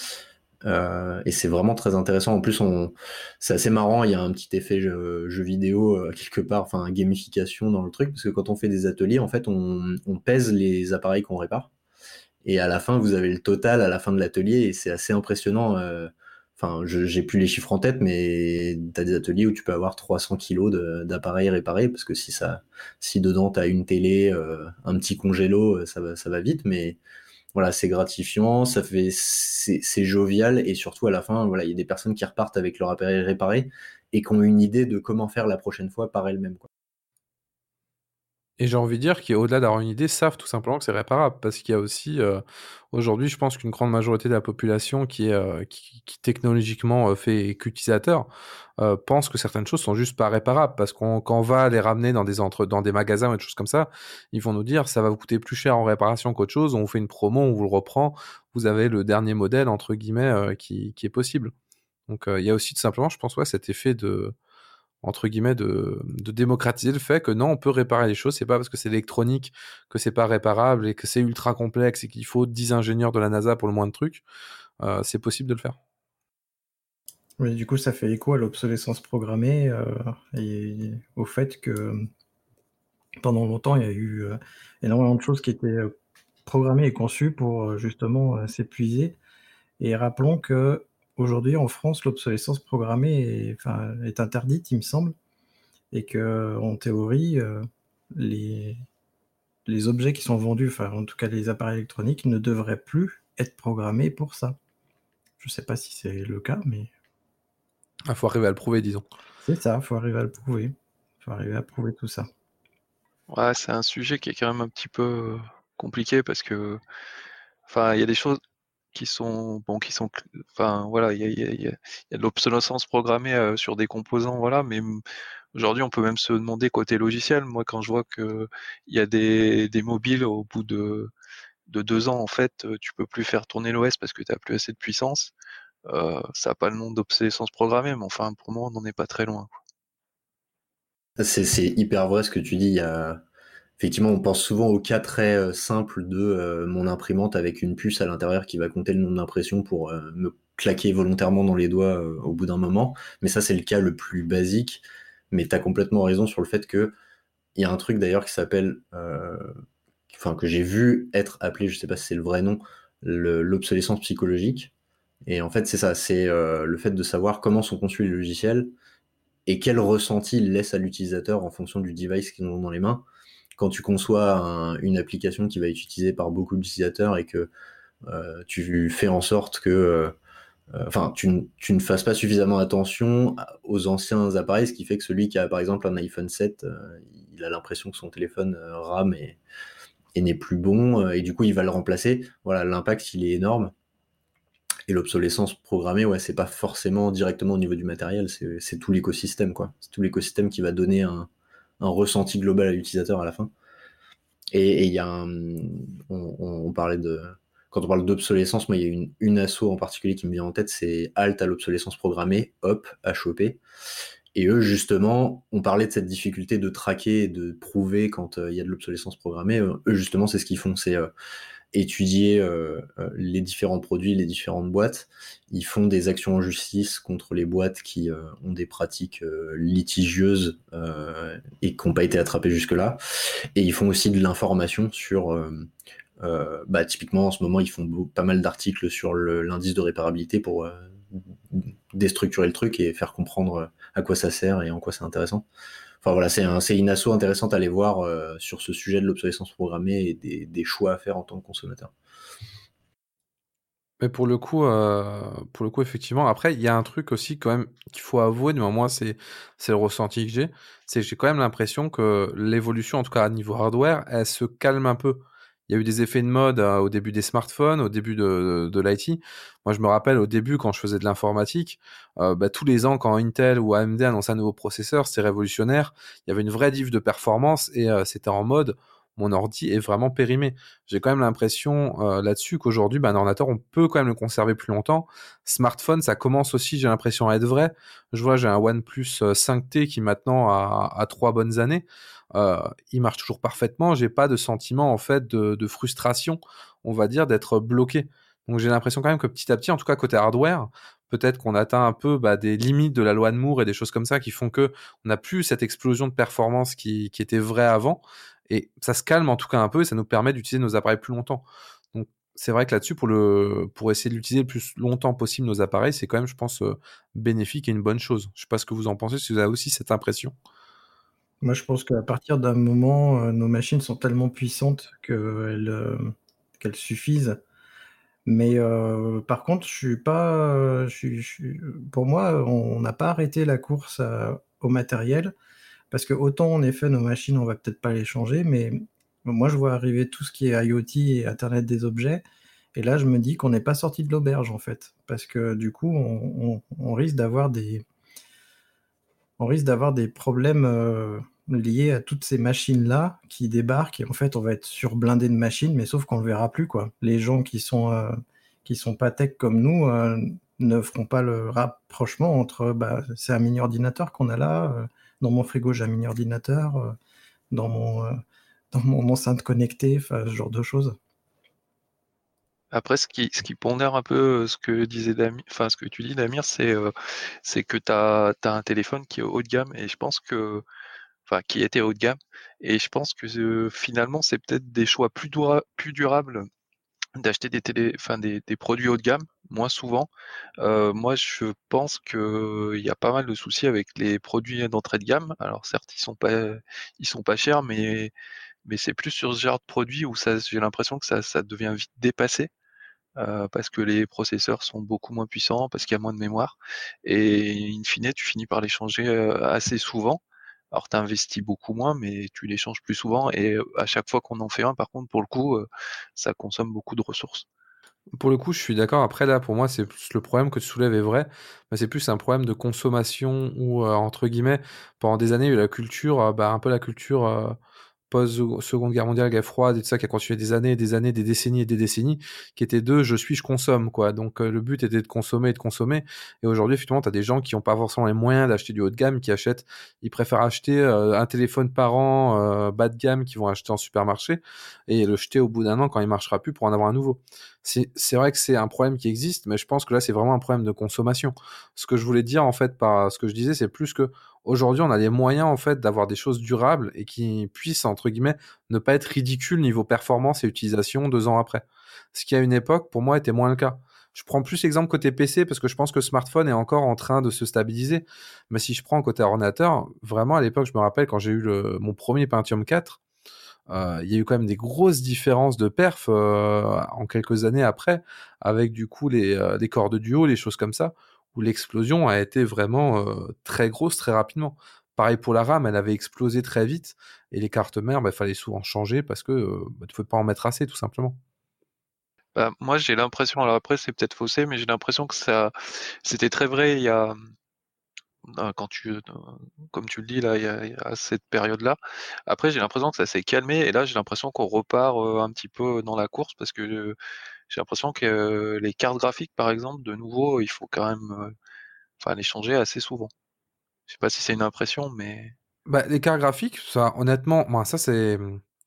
Et c'est vraiment très intéressant. En plus, c'est assez marrant. Il y a un petit effet jeu vidéo quelque part, enfin gamification dans le truc, parce que quand on fait des ateliers, en fait, on pèse les appareils qu'on répare. Et à la fin, vous avez le total à la fin de l'atelier, et c'est assez impressionnant. Enfin, j'ai plus les chiffres en tête, mais t'as des ateliers où tu peux avoir 300 kilos d'appareils réparés, parce que si dedans t'as une télé, un petit congélo, ça va vite, mais voilà, c'est gratifiant, c'est jovial, et surtout à la fin, voilà, il y a des personnes qui repartent avec leur appareil réparé et qui ont une idée de comment faire la prochaine fois par elles-mêmes, quoi. Et j'ai envie de dire qu'au-delà d'avoir une idée, savent tout simplement que c'est réparable. Parce qu'il y a aussi, aujourd'hui, je pense qu'une grande majorité de la population qui technologiquement fait qu'utilisateur, pense que certaines choses sont juste pas réparables. Parce quand on va les ramener dans des magasins ou des choses comme ça, ils vont nous dire ça va vous coûter plus cher en réparation qu'autre chose. On vous fait une promo, on vous le reprend. Vous avez le dernier modèle, entre guillemets, qui est possible. Donc, il y a aussi tout simplement, je pense, cet effet entre guillemets, de démocratiser le fait que non, on peut réparer les choses. C'est pas parce que c'est électronique que c'est pas réparable et que c'est ultra complexe et qu'il faut 10 ingénieurs de la NASA pour le moins de trucs. C'est possible de le faire. Oui, du coup, ça fait écho à l'obsolescence programmée et au fait que pendant longtemps, il y a eu énormément de choses qui étaient programmées et conçues pour justement s'épuiser. Et rappelons que aujourd'hui, en France, l'obsolescence programmée est interdite, il me semble, et que en théorie, les objets qui sont vendus, enfin en tout cas les appareils électroniques, ne devraient plus être programmés pour ça. Je sais pas si c'est le cas, mais Il faut arriver à le prouver, disons. c'est ça, faut arriver à le prouver. Faut arriver à prouver tout ça. Ouais, c'est un sujet qui est quand même un petit peu compliqué parce que, enfin, il y a des choses qui sont, bon, enfin, voilà, il y a de l'obsolescence programmée sur des composants, voilà, mais aujourd'hui, on peut même se demander côté logiciel. Moi, quand je vois que il y a des mobiles au bout de 2 ans, en fait, tu peux plus faire tourner l'OS parce que tu n'as plus assez de puissance. Ça n'a pas le nom d'obsolescence programmée, mais enfin, pour moi, on n'en est pas très loin, quoi. C'est hyper vrai ce que tu dis. Effectivement, on pense souvent au cas très simple de mon imprimante avec une puce à l'intérieur qui va compter le nombre d'impressions pour me claquer volontairement dans les doigts au bout d'un moment. Mais ça, c'est le cas le plus basique. Mais tu as complètement raison sur le fait que il y a un truc d'ailleurs qui s'appelle, que j'ai vu être appelé, je sais pas si c'est le vrai nom, l'obsolescence psychologique. Et en fait, c'est ça, c'est le fait de savoir comment sont conçus les logiciels et quel ressenti ils laissent à l'utilisateur en fonction du device qu'ils ont dans les mains. Quand tu conçois une application qui va être utilisée par beaucoup d'utilisateurs et que tu fais en sorte que tu ne fasses pas suffisamment attention aux anciens appareils, ce qui fait que celui qui a par exemple un iPhone 7, il a l'impression que son téléphone rame et n'est plus bon, et du coup il va le remplacer. Voilà, l'impact il est énorme. Et l'obsolescence programmée, ouais, c'est pas forcément directement au niveau du matériel, c'est tout l'écosystème, quoi. C'est tout l'écosystème qui va donner un ressenti global à l'utilisateur à la fin. Et il y a on parlait quand on parle d'obsolescence, moi il y a une asso en particulier qui me vient en tête, c'est Halt à l'obsolescence programmée, HOP, H-O-P. Et eux, justement, on parlait de cette difficulté de traquer et de prouver quand il y a de l'obsolescence programmée. Eux, justement, c'est ce qu'ils font, c'est étudier les différents produits, les différentes boîtes. Ils font des actions en justice contre les boîtes qui ont des pratiques litigieuses et qui n'ont pas été attrapées jusque-là. Et ils font aussi de l'information sur... typiquement, en ce moment, ils font pas mal d'articles sur l'indice de réparabilité pour déstructurer le truc et faire comprendre à quoi ça sert et en quoi c'est intéressant. Enfin voilà, c'est une asso intéressante à aller voir sur ce sujet de l'obsolescence programmée et des choix à faire en tant que consommateur. Mais pour le coup, effectivement, après, il y a un truc aussi quand même qu'il faut avouer, mais moi, c'est le ressenti que j'ai quand même l'impression que l'évolution, en tout cas à niveau hardware, elle se calme un peu. Il y a eu des effets de mode au début des smartphones, au début de l'IT. Moi, je me rappelle au début, quand je faisais de l'informatique, tous les ans, quand Intel ou AMD annonçaient un nouveau processeur, c'était révolutionnaire. Il y avait une vraie diff de performance et c'était en mode mon ordi est vraiment périmé. J'ai quand même l'impression là-dessus qu'aujourd'hui, un ordinateur, on peut quand même le conserver plus longtemps. Smartphone, ça commence aussi, j'ai l'impression, à être vrai. Je vois, j'ai un OnePlus 5T qui maintenant a 3 bonnes années. Il marche toujours parfaitement. J'ai pas de sentiment en fait de frustration, on va dire, d'être bloqué. Donc j'ai l'impression quand même que petit à petit, en tout cas côté hardware, peut-être qu'on atteint un peu des limites de la loi de Moore et des choses comme ça qui font que on n'a plus cette explosion de performance qui était vraie avant. Et ça se calme en tout cas un peu et ça nous permet d'utiliser nos appareils plus longtemps. Donc c'est vrai que là-dessus, pour essayer de l'utiliser le plus longtemps possible nos appareils, c'est quand même, je pense, bénéfique et une bonne chose. Je sais pas ce que vous en pensez, si vous avez aussi cette impression. Moi, je pense qu'à partir d'un moment, nos machines sont tellement puissantes qu'elles suffisent. Mais par contre, je suis pas, pour moi, on n'a pas arrêté la course au matériel, parce que autant en effet nos machines, on va peut-être pas les changer, mais moi je vois arriver tout ce qui est IoT et Internet des objets, et là je me dis qu'on n'est pas sorti de l'auberge en fait, parce que du coup on risque d'avoir des problèmes liés à toutes ces machines-là qui débarquent, et en fait on va être surblindé de machines, mais sauf qu'on le verra plus, quoi. Les gens qui sont pas tech comme nous ne feront pas le rapprochement entre c'est un mini ordinateur qu'on a là, dans mon frigo j'ai un mini ordinateur, dans mon enceinte connectée, enfin ce genre de choses. Après, ce qui pondère un peu ce que disait Damir, enfin ce que tu dis, Damir, c'est que t'as un téléphone qui est haut de gamme et je pense que, enfin, qui était haut de gamme et je pense que finalement c'est peut-être des choix plus durables d'acheter enfin des produits haut de gamme moins souvent. Moi, je pense que il y a pas mal de soucis avec les produits d'entrée de gamme. Alors certes, ils sont pas chers, mais c'est plus sur ce genre de produit où j'ai l'impression que ça devient vite dépassé. Parce que les processeurs sont beaucoup moins puissants, parce qu'il y a moins de mémoire, et in fine, tu finis par les changer assez souvent. Alors tu investis beaucoup moins, mais tu les changes plus souvent, et à chaque fois qu'on en fait un, par contre, pour le coup, ça consomme beaucoup de ressources. Pour le coup, je suis d'accord. Après, là, pour moi, c'est plus le problème que tu soulèves est vrai, mais c'est plus un problème de consommation où, entre guillemets, pendant des années, il y a eu la culture, un peu la culture post-Seconde Guerre mondiale, guerre froide et tout ça, qui a continué des années, des années, des décennies et des décennies, qui était de je consomme, quoi. Donc, le but était de consommer et de consommer. Et aujourd'hui, effectivement, tu as des gens qui n'ont pas forcément les moyens d'acheter du haut de gamme, qui achètent, ils préfèrent acheter un téléphone par an bas de gamme qu'ils vont acheter en supermarché et le jeter au bout d'un an quand il marchera plus pour en avoir un nouveau. C'est vrai que c'est un problème qui existe, mais je pense que là, c'est vraiment un problème de consommation. Ce que je voulais dire, en fait, par ce que je disais, c'est plus que aujourd'hui, on a les moyens, en fait, d'avoir des choses durables et qui puissent, entre guillemets, ne pas être ridicules niveau performance et utilisation 2 ans après. Ce qui, à une époque, pour moi, était moins le cas. Je prends plus l'exemple côté PC parce que je pense que le smartphone est encore en train de se stabiliser. Mais si je prends côté ordinateur, vraiment, à l'époque, je me rappelle quand j'ai eu mon premier Pentium 4, il y a eu quand même des grosses différences de perf en quelques années après, avec du coup les corps de duo, les choses comme ça, où l'explosion a été vraiment très grosse très rapidement. Pareil pour la RAM, elle avait explosé très vite, et les cartes mères, il fallait souvent changer parce que tu ne pouvais pas en mettre assez, tout simplement. Bah, moi, j'ai l'impression, alors après, c'est peut-être faussé, mais j'ai l'impression que c'était très vrai il y a, quand comme tu le dis là, il y a cette période-là. Après, j'ai l'impression que ça s'est calmé, et là, j'ai l'impression qu'on repart un petit peu dans la course, parce que j'ai l'impression que les cartes graphiques, par exemple, de nouveau, il faut quand même, enfin, les changer assez souvent. Je sais pas si c'est une impression, mais Les cartes graphiques, ça, honnêtement, moi, ça c'est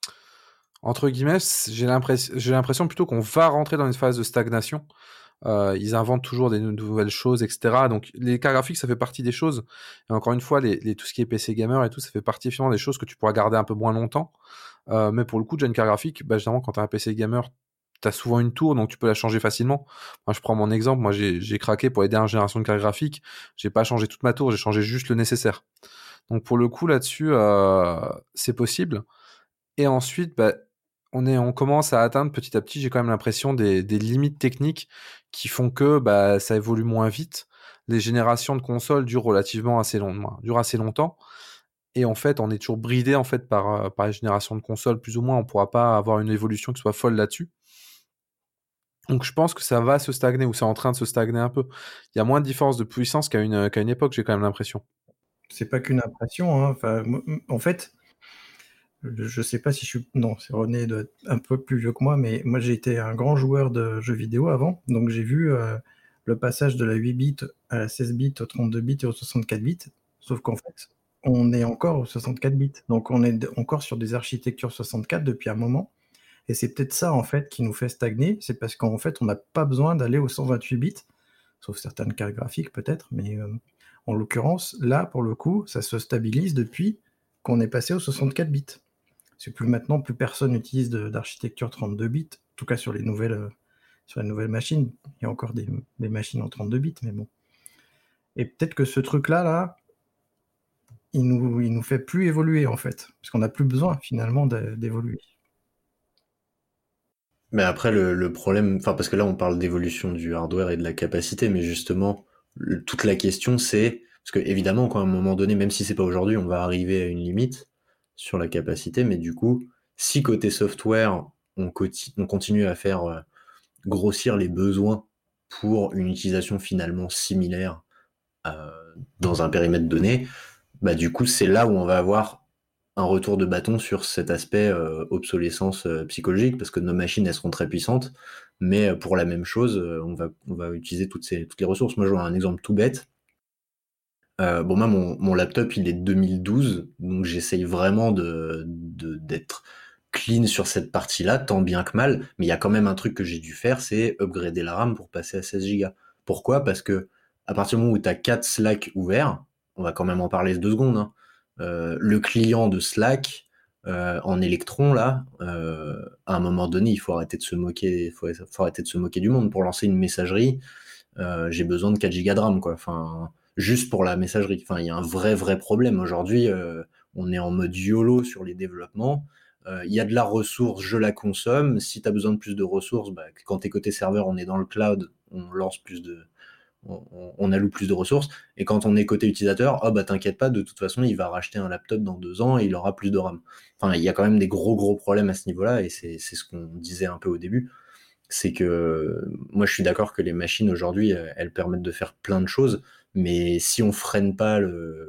entre guillemets, j'ai l'impression plutôt qu'on va rentrer dans une phase de stagnation. Ils inventent toujours des nouvelles choses, etc. Donc les cartes graphiques, ça fait partie des choses. Et encore une fois, tout ce qui est PC gamer et tout, ça fait partie finalement des choses que tu pourras garder un peu moins longtemps. Mais pour le coup, déjà une carte graphique, généralement quand tu as un PC gamer, as souvent une tour, donc tu peux la changer facilement. Moi, je prends mon exemple. Moi, j'ai craqué pour les dernières générations de cartes graphiques. J'ai pas changé toute ma tour, j'ai changé juste le nécessaire. Donc, pour le coup, là-dessus, c'est possible. Et ensuite, bah, on commence à atteindre petit à petit, j'ai quand même l'impression, des limites techniques qui font que bah, ça évolue moins vite. Les générations de consoles durent durent assez longtemps. Et en fait, on est toujours bridé en fait, par les générations de consoles, plus ou moins. On ne pourra pas avoir une évolution qui soit folle là-dessus. Donc je pense que ça va se stagner, ou c'est en train de se stagner un peu. Il y a moins de différence de puissance qu'à une époque, j'ai quand même l'impression. C'est pas qu'une impression, hein. Enfin, en fait, je sais pas si je suis... Non, c'est René doit être un peu plus vieux que moi, mais moi j'ai été un grand joueur de jeux vidéo avant, donc j'ai vu le passage de la 8 bits à la 16 bits, au 32 bits et au 64 bits, sauf qu'en fait, on est encore au 64 bits, donc on est encore sur des architectures 64 depuis un moment, et c'est peut-être ça en fait qui nous fait stagner, c'est parce qu'en fait on n'a pas besoin d'aller au 128 bits, sauf certaines cartes graphiques peut-être, mais en l'occurrence, là pour le coup, ça se stabilise depuis qu'on est passé au 64 bits. C'est plus personne n'utilise d'architecture 32 bits, en tout cas sur les nouvelles machines. Il y a encore des machines en 32 bits, mais bon. Et peut-être que ce truc-là, il nous fait plus évoluer en fait, parce qu'on n'a plus besoin finalement d'évoluer. Mais après, le problème, enfin, parce que là, on parle d'évolution du hardware et de la capacité, mais justement, toute la question, c'est, parce que évidemment, quand à un moment donné, même si c'est pas aujourd'hui, on va arriver à une limite sur la capacité, mais du coup, si côté software, on continue à faire grossir les besoins pour une utilisation finalement similaire dans un périmètre donné, bah du coup, c'est là où on va avoir un retour de bâton sur cet aspect obsolescence psychologique, parce que nos machines, elles seront très puissantes, mais pour la même chose, on va utiliser toutes les ressources. Moi, je vois un exemple tout bête. Bon, moi, mon laptop, il est de 2012, donc j'essaye vraiment d'être clean sur cette partie-là, tant bien que mal, mais il y a quand même un truc que j'ai dû faire, c'est upgrader la RAM pour passer à 16 Go. Pourquoi? Parce que à partir du moment où tu as 4 Slack ouverts, on va quand même en parler 2 secondes, hein, le client de Slack en Electron, là, à un moment donné, il faut arrêter de se moquer, faut arrêter de se moquer du monde. Pour lancer une messagerie, j'ai besoin de 4 Go de RAM, quoi. Enfin, juste pour la messagerie. Enfin, il y a un vrai problème. Aujourd'hui, on est en mode YOLO sur les développements. Il y a de la ressource, je la consomme. Si tu as besoin de plus de ressources, bah, quand tu es côté serveur, on est dans le cloud, on alloue plus de ressources. Et quand on est côté utilisateur, oh bah t'inquiète pas, de toute façon, il va racheter un laptop dans 2 ans et il aura plus de RAM. Enfin, il y a quand même des gros problèmes à ce niveau-là, et c'est ce qu'on disait un peu au début. C'est que moi, je suis d'accord que les machines aujourd'hui, elles permettent de faire plein de choses, mais si on freine pas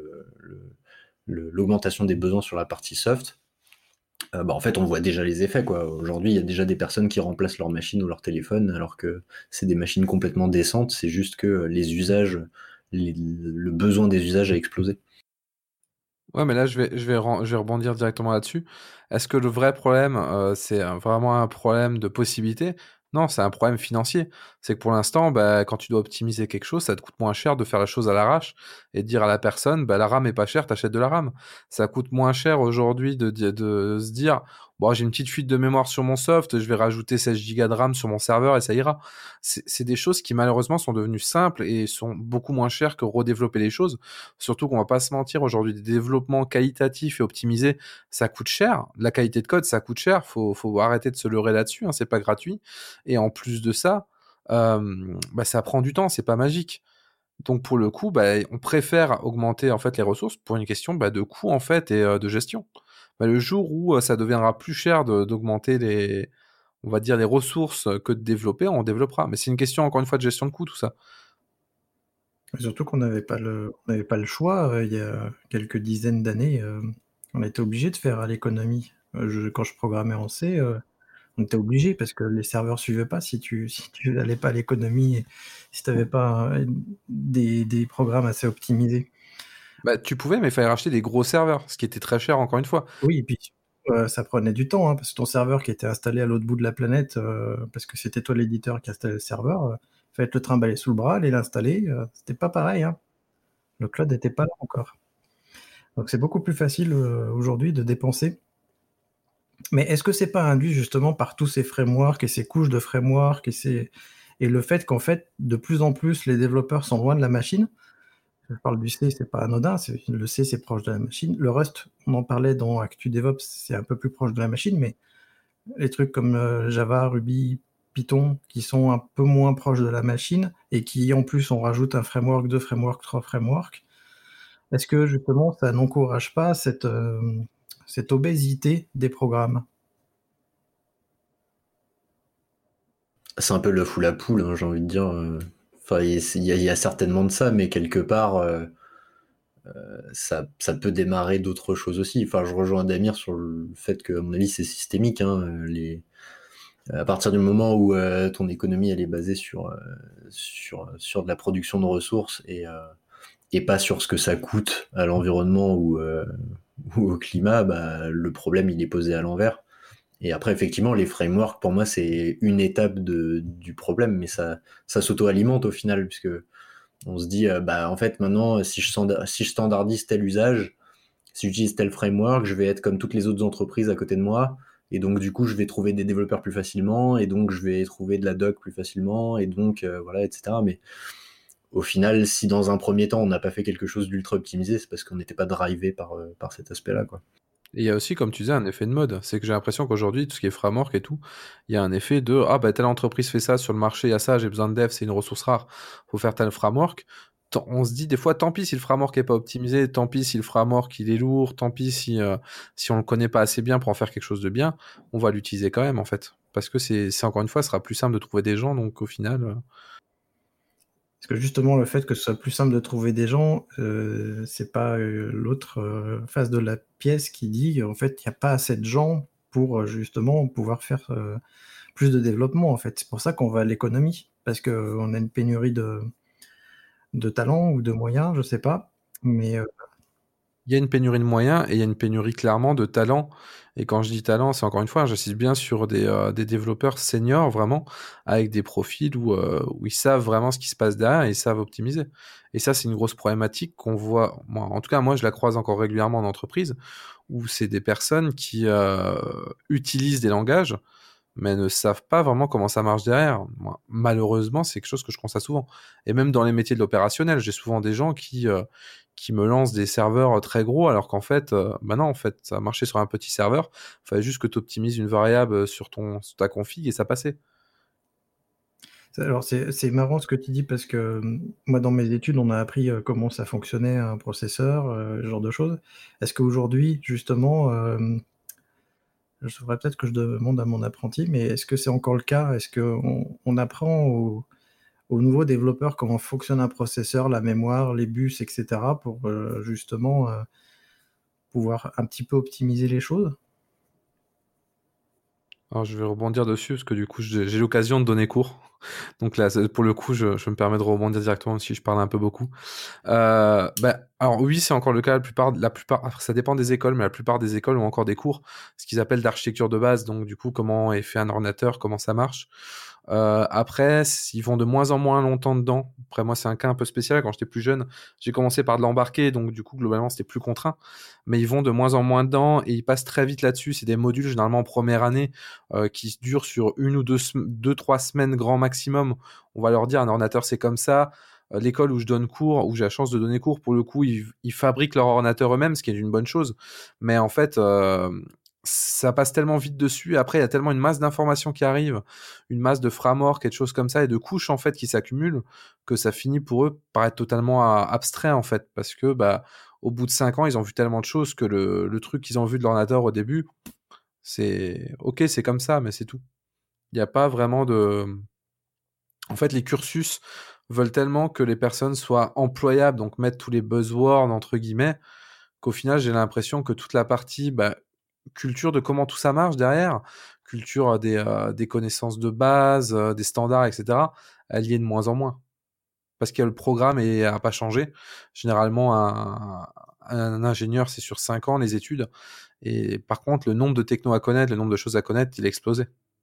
l'augmentation des besoins sur la partie soft, bah en fait, on voit déjà les effets, quoi. Aujourd'hui, il y a déjà des personnes qui remplacent leur machine ou leur téléphone, alors que c'est des machines complètement décentes. C'est juste que les usages, le besoin des usages a explosé. Ouais, mais là, je vais rebondir directement là-dessus. Est-ce que le vrai problème, c'est vraiment un problème de possibilité? Non, c'est un problème financier. C'est que pour l'instant, bah, quand tu dois optimiser quelque chose, ça te coûte moins cher de faire la chose à l'arrache et de dire à la personne, bah, la RAM est pas chère, t'achètes de la RAM. Ça coûte moins cher aujourd'hui de se dire, bon, j'ai une petite fuite de mémoire sur mon soft, je vais rajouter 16 Go de RAM sur mon serveur et ça ira. C'est des choses qui malheureusement sont devenues simples et sont beaucoup moins chères que redévelopper les choses. Surtout qu'on va pas se mentir, aujourd'hui, des développements qualitatifs et optimisés, ça coûte cher. La qualité de code, ça coûte cher. Faut arrêter de se leurrer là-dessus, hein, c'est pas gratuit. Et en plus de ça, bah, ça prend du temps, c'est pas magique. Donc pour le coup, bah, on préfère augmenter en fait les ressources pour une question bah, de coût en fait et de gestion. Bah, le jour où ça deviendra plus cher d'augmenter on va dire les ressources que de développer, on développera. Mais c'est une question encore une fois de gestion de coût tout ça. Surtout qu'on n'avait pas le choix il y a quelques dizaines d'années. On était obligé de faire à l'économie. Quand je programmais en C, on était obligé parce que les serveurs suivaient pas si tu n'allais pas à l'économie et si tu n'avais pas des programmes assez optimisés. Bah, tu pouvais, mais il fallait racheter des gros serveurs, ce qui était très cher encore une fois. Oui, et puis ça prenait du temps, hein, parce que ton serveur qui était installé à l'autre bout de la planète, parce que c'était toi l'éditeur qui installait le serveur, il fallait te le trimballer sous le bras, aller l'installer, c'était pas pareil, hein. Le cloud n'était pas là encore. Donc c'est beaucoup plus facile aujourd'hui de dépenser Mais est-ce que c'est pas induit justement par tous ces frameworks et ces couches de frameworks et le fait qu'en fait, de plus en plus, les développeurs sont loin de la machine? Je parle du C, c'est pas anodin, le C, c'est proche de la machine. Le Rust, on en parlait dans Actu DevOps, c'est un peu plus proche de la machine, mais les trucs comme Java, Ruby, Python, qui sont un peu moins proches de la machine, et qui, en plus, on rajoute un framework, 2 frameworks, 3 frameworks, est-ce que, justement, ça n'encourage pas cette obésité des programmes? C'est un peu le fou la poule, hein, j'ai envie de dire. Enfin, il y a certainement de ça, mais quelque part, ça peut démarrer d'autres choses aussi. Enfin, je rejoins Damir sur le fait que, à mon avis, c'est systémique, hein, à partir du moment où ton économie elle est basée sur de la production de ressources et pas sur ce que ça coûte à l'environnement ou au climat, bah, le problème il est posé à l'envers. Et après, effectivement, les frameworks, pour moi, c'est une étape du problème, mais ça s'auto-alimente au final, puisque on se dit, bah, en fait, maintenant, si je standardise tel usage, si j'utilise tel framework, je vais être comme toutes les autres entreprises à côté de moi, et donc, du coup, je vais trouver des développeurs plus facilement, et donc, je vais trouver de la doc plus facilement, et donc, voilà, etc. Mais au final, si dans un premier temps, on n'a pas fait quelque chose d'ultra optimisé, c'est parce qu'on n'était pas drivé par cet aspect-là, quoi. Et il y a aussi, comme tu disais, un effet de mode. C'est que j'ai l'impression qu'aujourd'hui, tout ce qui est framework et tout, il y a un effet de ah bah telle entreprise fait ça sur le marché, il y a ça, j'ai besoin de dev, c'est une ressource rare, faut faire tel framework. On se dit des fois, tant pis si le framework est pas optimisé, tant pis si le framework il est lourd, tant pis si on le connaît pas assez bien pour en faire quelque chose de bien, on va l'utiliser quand même en fait. Parce que c'est encore une fois, ce sera plus simple de trouver des gens, donc au final. Parce que justement, le fait que ce soit plus simple de trouver des gens, c'est pas l'autre face de la pièce qui dit en fait, il n'y a pas assez de gens pour justement pouvoir faire plus de développement. En fait, c'est pour ça qu'on va à l'économie, parce qu'on a une pénurie de talents ou de moyens, je sais pas. Mais Il y a une pénurie de moyens et il y a une pénurie clairement de talent. Et quand je dis talent, c'est encore une fois, j'insiste bien sur des développeurs seniors vraiment, avec des profils où ils savent vraiment ce qui se passe derrière et ils savent optimiser. Et ça, c'est une grosse problématique qu'on voit. Moi, en tout cas, moi, je la croise encore régulièrement en entreprise, où c'est des personnes qui utilisent des langages, mais ne savent pas vraiment comment ça marche derrière. Moi, malheureusement, c'est quelque chose que je constate souvent. Et même dans les métiers de l'opérationnel, j'ai souvent des gens qui me lancent des serveurs très gros, alors qu'en fait, bah non, en fait, ça a marché sur un petit serveur. Il fallait juste que tu optimises une variable sur ta config et ça passait. alors c'est marrant ce que tu dis parce que moi dans mes études on a appris comment ça fonctionnait un processeur, ce genre de choses. Est-ce qu'aujourd'hui justement, je devrais peut-être que je demande à mon apprenti, mais est-ce que c'est encore le cas? Est-ce qu'on apprend aux nouveaux développeurs comment fonctionne un processeur, la mémoire, les bus, etc. pour justement pouvoir un petit peu optimiser les choses? Alors, je vais rebondir dessus parce que du coup, j'ai l'occasion de donner cours. Donc là, pour le coup, je me permets de rebondir directement si je parle un peu beaucoup. Alors oui, c'est encore le cas. Après, ça dépend des écoles, mais la plupart des écoles ont encore des cours, ce qu'ils appellent d'architecture de base. Donc du coup, comment est fait un ordinateur, comment ça marche. Après, ils vont de moins en moins longtemps dedans. Après, moi, c'est un cas un peu spécial. Quand j'étais plus jeune, j'ai commencé par de l'embarquer, donc du coup, globalement, c'était plus contraint. Mais ils vont de moins en moins dedans et ils passent très vite là-dessus. C'est des modules généralement en première année qui durent sur 1 ou 2, 3 semaines grand maximum. On va leur dire un ordinateur c'est comme ça. L'école où je donne cours, où j'ai la chance de donner cours, pour le coup, ils fabriquent leur ordinateur eux-mêmes, ce qui est une bonne chose. Mais en fait, ça passe tellement vite dessus. Après, il y a tellement une masse d'informations qui arrivent, une masse de frameworks et de choses comme ça, et de couches en fait qui s'accumulent, que ça finit pour eux par être totalement abstrait en fait, parce que bah au bout de 5 ans, ils ont vu tellement de choses que le truc qu'ils ont vu de l'ordinateur au début, c'est ok, c'est comme ça, mais c'est tout. Il n'y a pas vraiment de... En fait, les cursus veulent tellement que les personnes soient employables, donc mettre tous les buzzwords, entre guillemets, qu'au final, j'ai l'impression que toute la partie culture de comment tout ça marche derrière, culture des connaissances de base, des standards, etc., elle y est de moins en moins. Parce que le programme n'a pas changé. Généralement, un ingénieur, c'est sur 5 ans, les études. Et par contre, le nombre de technos à connaître, le nombre de choses à connaître, il a explosé.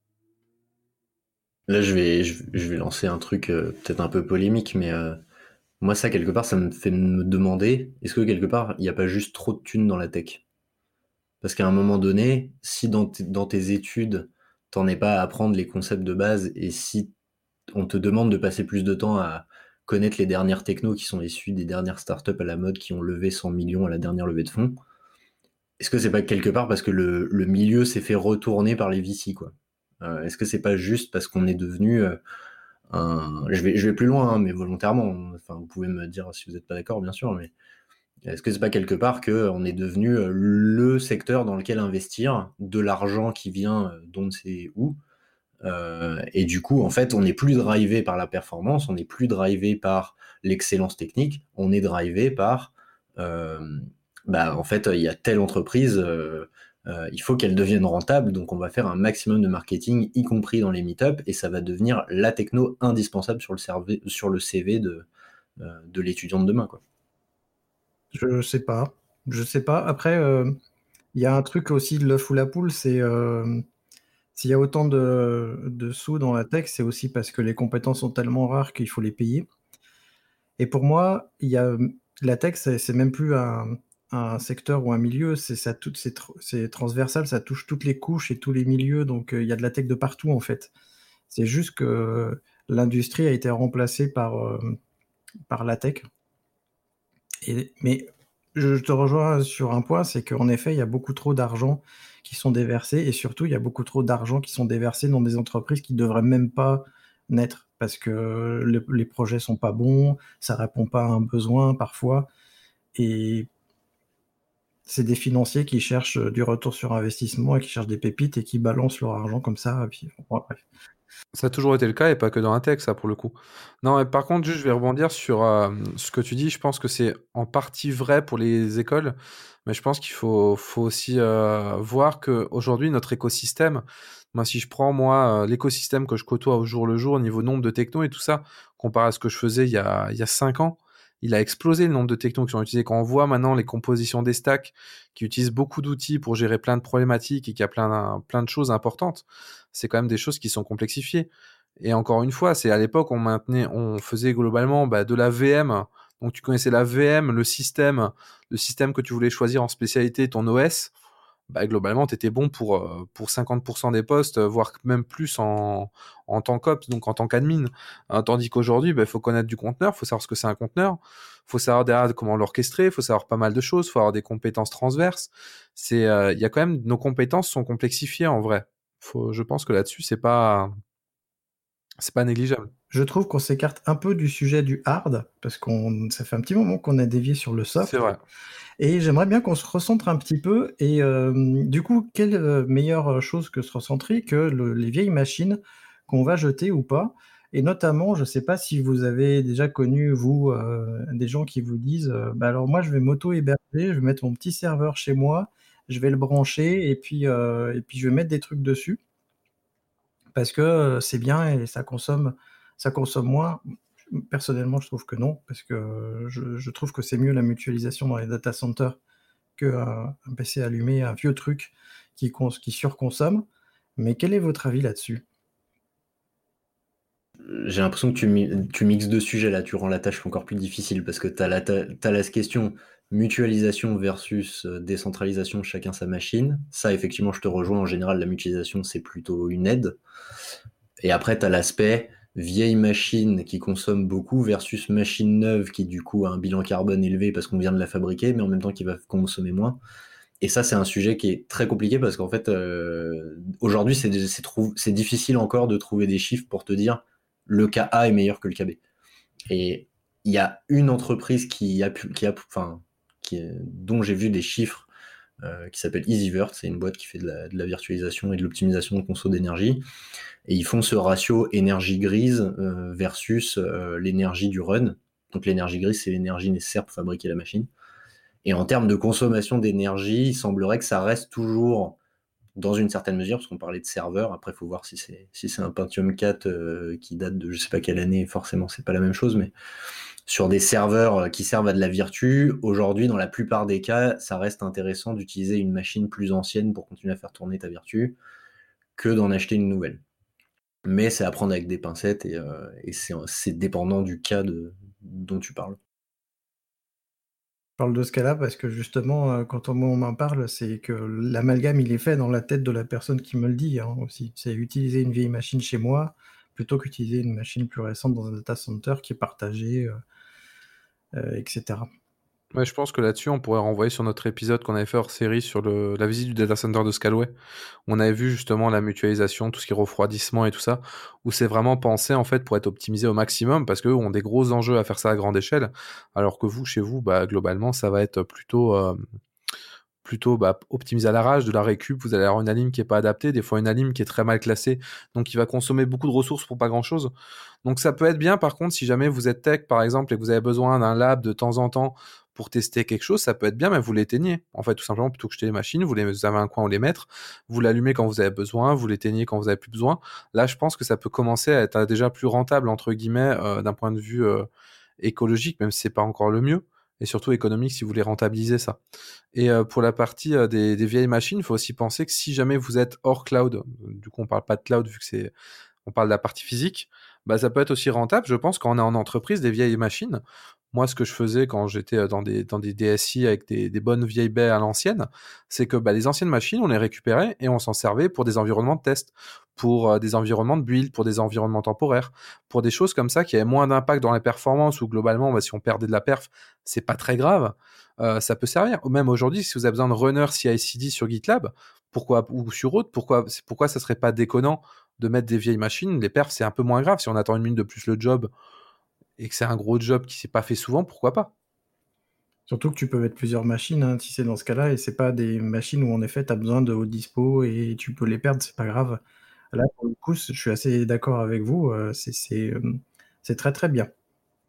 Là, je vais lancer un truc peut-être un peu polémique, mais moi, ça, quelque part, ça me fait me demander, est-ce que quelque part, il n'y a pas juste trop de thunes dans la tech? Parce qu'à un moment donné, si dans tes études, t'en es pas à apprendre les concepts de base, et si on te demande de passer plus de temps à connaître les dernières technos qui sont issues des dernières startups à la mode qui ont levé 100 millions à la dernière levée de fonds, est-ce que c'est pas quelque part parce que le milieu s'est fait retourner par les VC, quoi? Est-ce que c'est pas juste parce qu'on est devenu je vais plus loin, hein, mais volontairement. Enfin, vous pouvez me dire si vous n'êtes pas d'accord, bien sûr, mais est-ce que c'est pas quelque part qu'on est devenu le secteur dans lequel investir, de l'argent qui vient d'on ne sait où, et du coup, en fait, on n'est plus drivé par la performance, on n'est plus drivé par l'excellence technique, on est drivé par, en fait, il y a telle entreprise, il faut qu'elle devienne rentable, donc on va faire un maximum de marketing, y compris dans les meet-up, et ça va devenir la techno indispensable sur le CV de l'étudiant de demain, quoi. Je sais pas. Je sais pas. Après, il y a un truc aussi de l'œuf ou la poule, c'est s'il y a autant de sous dans la tech, c'est aussi parce que les compétences sont tellement rares qu'il faut les payer. Et pour moi, la tech, c'est même plus un secteur ou un milieu, c'est transversal, ça touche toutes les couches et tous les milieux, donc il y a de la tech de partout en fait. C'est juste que l'industrie a été remplacée par la tech. Mais je te rejoins sur un point, c'est qu'en effet, il y a beaucoup trop d'argent qui sont déversés, et surtout, il y a beaucoup trop d'argent qui sont déversés dans des entreprises qui ne devraient même pas naître, parce que les projets sont pas bons, ça répond pas à un besoin parfois, et c'est des financiers qui cherchent du retour sur investissement et qui cherchent des pépites et qui balancent leur argent comme ça. Et puis, bon, bref. Ça a toujours été le cas et pas que dans la tech, ça, pour le coup. Non, mais par contre, juste, je vais rebondir sur ce que tu dis. Je pense que c'est en partie vrai pour les écoles, mais je pense qu'il faut aussi voir qu'aujourd'hui, notre écosystème, moi, si je prends, l'écosystème que je côtoie au jour le jour, au niveau nombre de technos et tout ça, comparé à ce que je faisais il y a 5 ans, il a explosé le nombre de technos qui sont utilisés. Quand on voit maintenant les compositions des stacks qui utilisent beaucoup d'outils pour gérer plein de problématiques et qu'il y a plein de choses importantes, c'est quand même des choses qui sont complexifiées. Et encore une fois, c'est à l'époque, on faisait globalement de la VM. Donc, tu connaissais la VM, le système que tu voulais choisir en spécialité, ton OS. Globalement, tu étais bon pour 50% des postes, voire même plus en tant qu'ops, donc en tant qu'admin. Tandis qu'aujourd'hui, il faut connaître du conteneur, il faut savoir ce que c'est un conteneur, il faut savoir derrière comment l'orchestrer, il faut savoir pas mal de choses, il faut avoir des compétences transverses. Il y a quand même, nos compétences sont complexifiées en vrai. Je pense que là-dessus, c'est pas négligeable. Je trouve qu'on s'écarte un peu du sujet du hard, parce ça fait un petit moment qu'on a dévié sur le soft. C'est vrai. Et j'aimerais bien qu'on se recentre un petit peu. Et du coup, quelle meilleure chose que se recentrer que les vieilles machines qu'on va jeter ou pas. Et notamment, je ne sais pas si vous avez déjà connu, vous, des gens qui vous disent alors moi, je vais m'auto-héberger, je vais mettre mon petit serveur chez moi, je vais le brancher et puis je vais mettre des trucs dessus. Parce que c'est bien et ça consomme moins. Personnellement, je trouve que non, parce que je trouve que c'est mieux la mutualisation dans les data centers qu'un PC allumé, un vieux truc qui surconsomme. Mais quel est votre avis là-dessus? J'ai l'impression que tu mixes deux sujets là, tu rends la tâche encore plus difficile parce que t'as la question mutualisation versus décentralisation, chacun sa machine. Ça, effectivement, je te rejoins. En général, la mutualisation, c'est plutôt une aide. Et après, t'as l'aspect vieille machine qui consomme beaucoup versus machine neuve qui, du coup, a un bilan carbone élevé parce qu'on vient de la fabriquer, mais en même temps qui va consommer moins. Et ça, c'est un sujet qui est très compliqué parce qu'en fait, aujourd'hui, c'est difficile encore de trouver des chiffres pour te dire le cas A est meilleur que le cas B. Et il y a une entreprise dont j'ai vu des chiffres qui s'appelle EasyVert. C'est une boîte qui fait de la virtualisation et de l'optimisation de conso d'énergie. Et ils font ce ratio énergie grise versus l'énergie du run. Donc l'énergie grise, c'est l'énergie nécessaire pour fabriquer la machine. Et en termes de consommation d'énergie, il semblerait que ça reste toujours dans une certaine mesure, parce qu'on parlait de serveurs. Après, il faut voir si c'est un Pentium 4 qui date de je sais pas quelle année, forcément, c'est pas la même chose, mais sur des serveurs qui servent à de la virtu, aujourd'hui, dans la plupart des cas, ça reste intéressant d'utiliser une machine plus ancienne pour continuer à faire tourner ta virtu que d'en acheter une nouvelle. Mais c'est à prendre avec des pincettes et c'est dépendant du cas dont tu parles. parle de ce cas-là parce que justement, quand on m'en parle, c'est que l'amalgame, il est fait dans la tête de la personne qui me le dit, hein, aussi. C'est utiliser une vieille machine chez moi, plutôt qu'utiliser une machine plus récente dans un data center qui est partagé, et cetera. Ouais, je pense que là-dessus, on pourrait renvoyer sur notre épisode qu'on avait fait hors série sur la visite du data center de Scalway. On avait vu justement la mutualisation, tout ce qui est refroidissement et tout ça, où c'est vraiment pensé en fait pour être optimisé au maximum parce qu'eux ont des gros enjeux à faire ça à grande échelle, alors que vous, chez vous, bah, globalement, ça va être plutôt optimisé à l'arrache, de la récup, vous allez avoir une alim qui est pas adaptée, des fois une alim qui est très mal classée, donc il va consommer beaucoup de ressources pour pas grand-chose. Donc ça peut être bien par contre si jamais vous êtes tech par exemple et que vous avez besoin d'un lab de temps en temps pour tester quelque chose, ça peut être bien, mais vous l'éteignez. En fait, tout simplement, plutôt que jeter les machines, vous avez un coin où les mettre, vous l'allumez quand vous avez besoin, vous l'éteignez quand vous avez plus besoin. Là, je pense que ça peut commencer à être déjà plus rentable, entre guillemets, d'un point de vue écologique, même si c'est pas encore le mieux, et surtout économique si vous voulez rentabiliser ça. Et pour la partie des vieilles machines, il faut aussi penser que si jamais vous êtes hors cloud, du coup on parle pas de cloud vu que on parle de la partie physique, bah ça peut être aussi rentable, je pense, quand on est en entreprise, des vieilles machines. Moi, ce que je faisais quand j'étais dans des DSI avec des bonnes vieilles baies à l'ancienne, c'est que bah, les anciennes machines, on les récupérait et on s'en servait pour des environnements de test, pour des environnements de build, pour des environnements temporaires, pour des choses comme ça qui avaient moins d'impact dans les performances ou globalement, bah, si on perdait de la perf, c'est pas très grave. Ça peut servir. Ou même aujourd'hui, si vous avez besoin de runner CI/CD sur GitLab, pourquoi ou sur autre, pourquoi ça serait pas déconnant de mettre des vieilles machines? Les perfs, c'est un peu moins grave. Si on attend une minute de plus le job et que c'est un gros job qui s'est pas fait souvent, pourquoi pas? Surtout que tu peux mettre plusieurs machines, hein, si c'est dans ce cas-là, et c'est pas des machines où en effet tu as besoin de haut dispo et tu peux les perdre, c'est pas grave. Là, pour le coup, je suis assez d'accord avec vous, c'est très, très bien.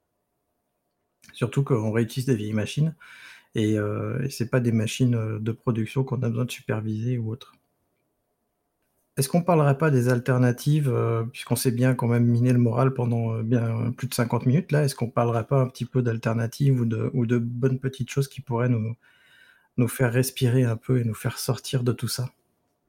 Surtout qu'on réutilise des vieilles machines et c'est pas des machines, de production qu'on a besoin de superviser ou autre. Est-ce qu'on parlerait pas des alternatives, puisqu'on s'est bien quand même miné le moral pendant, bien plus de 50 minutes là, est-ce qu'on parlerait pas un petit peu d'alternatives ou de bonnes petites choses qui pourraient nous faire respirer un peu et nous faire sortir de tout ça?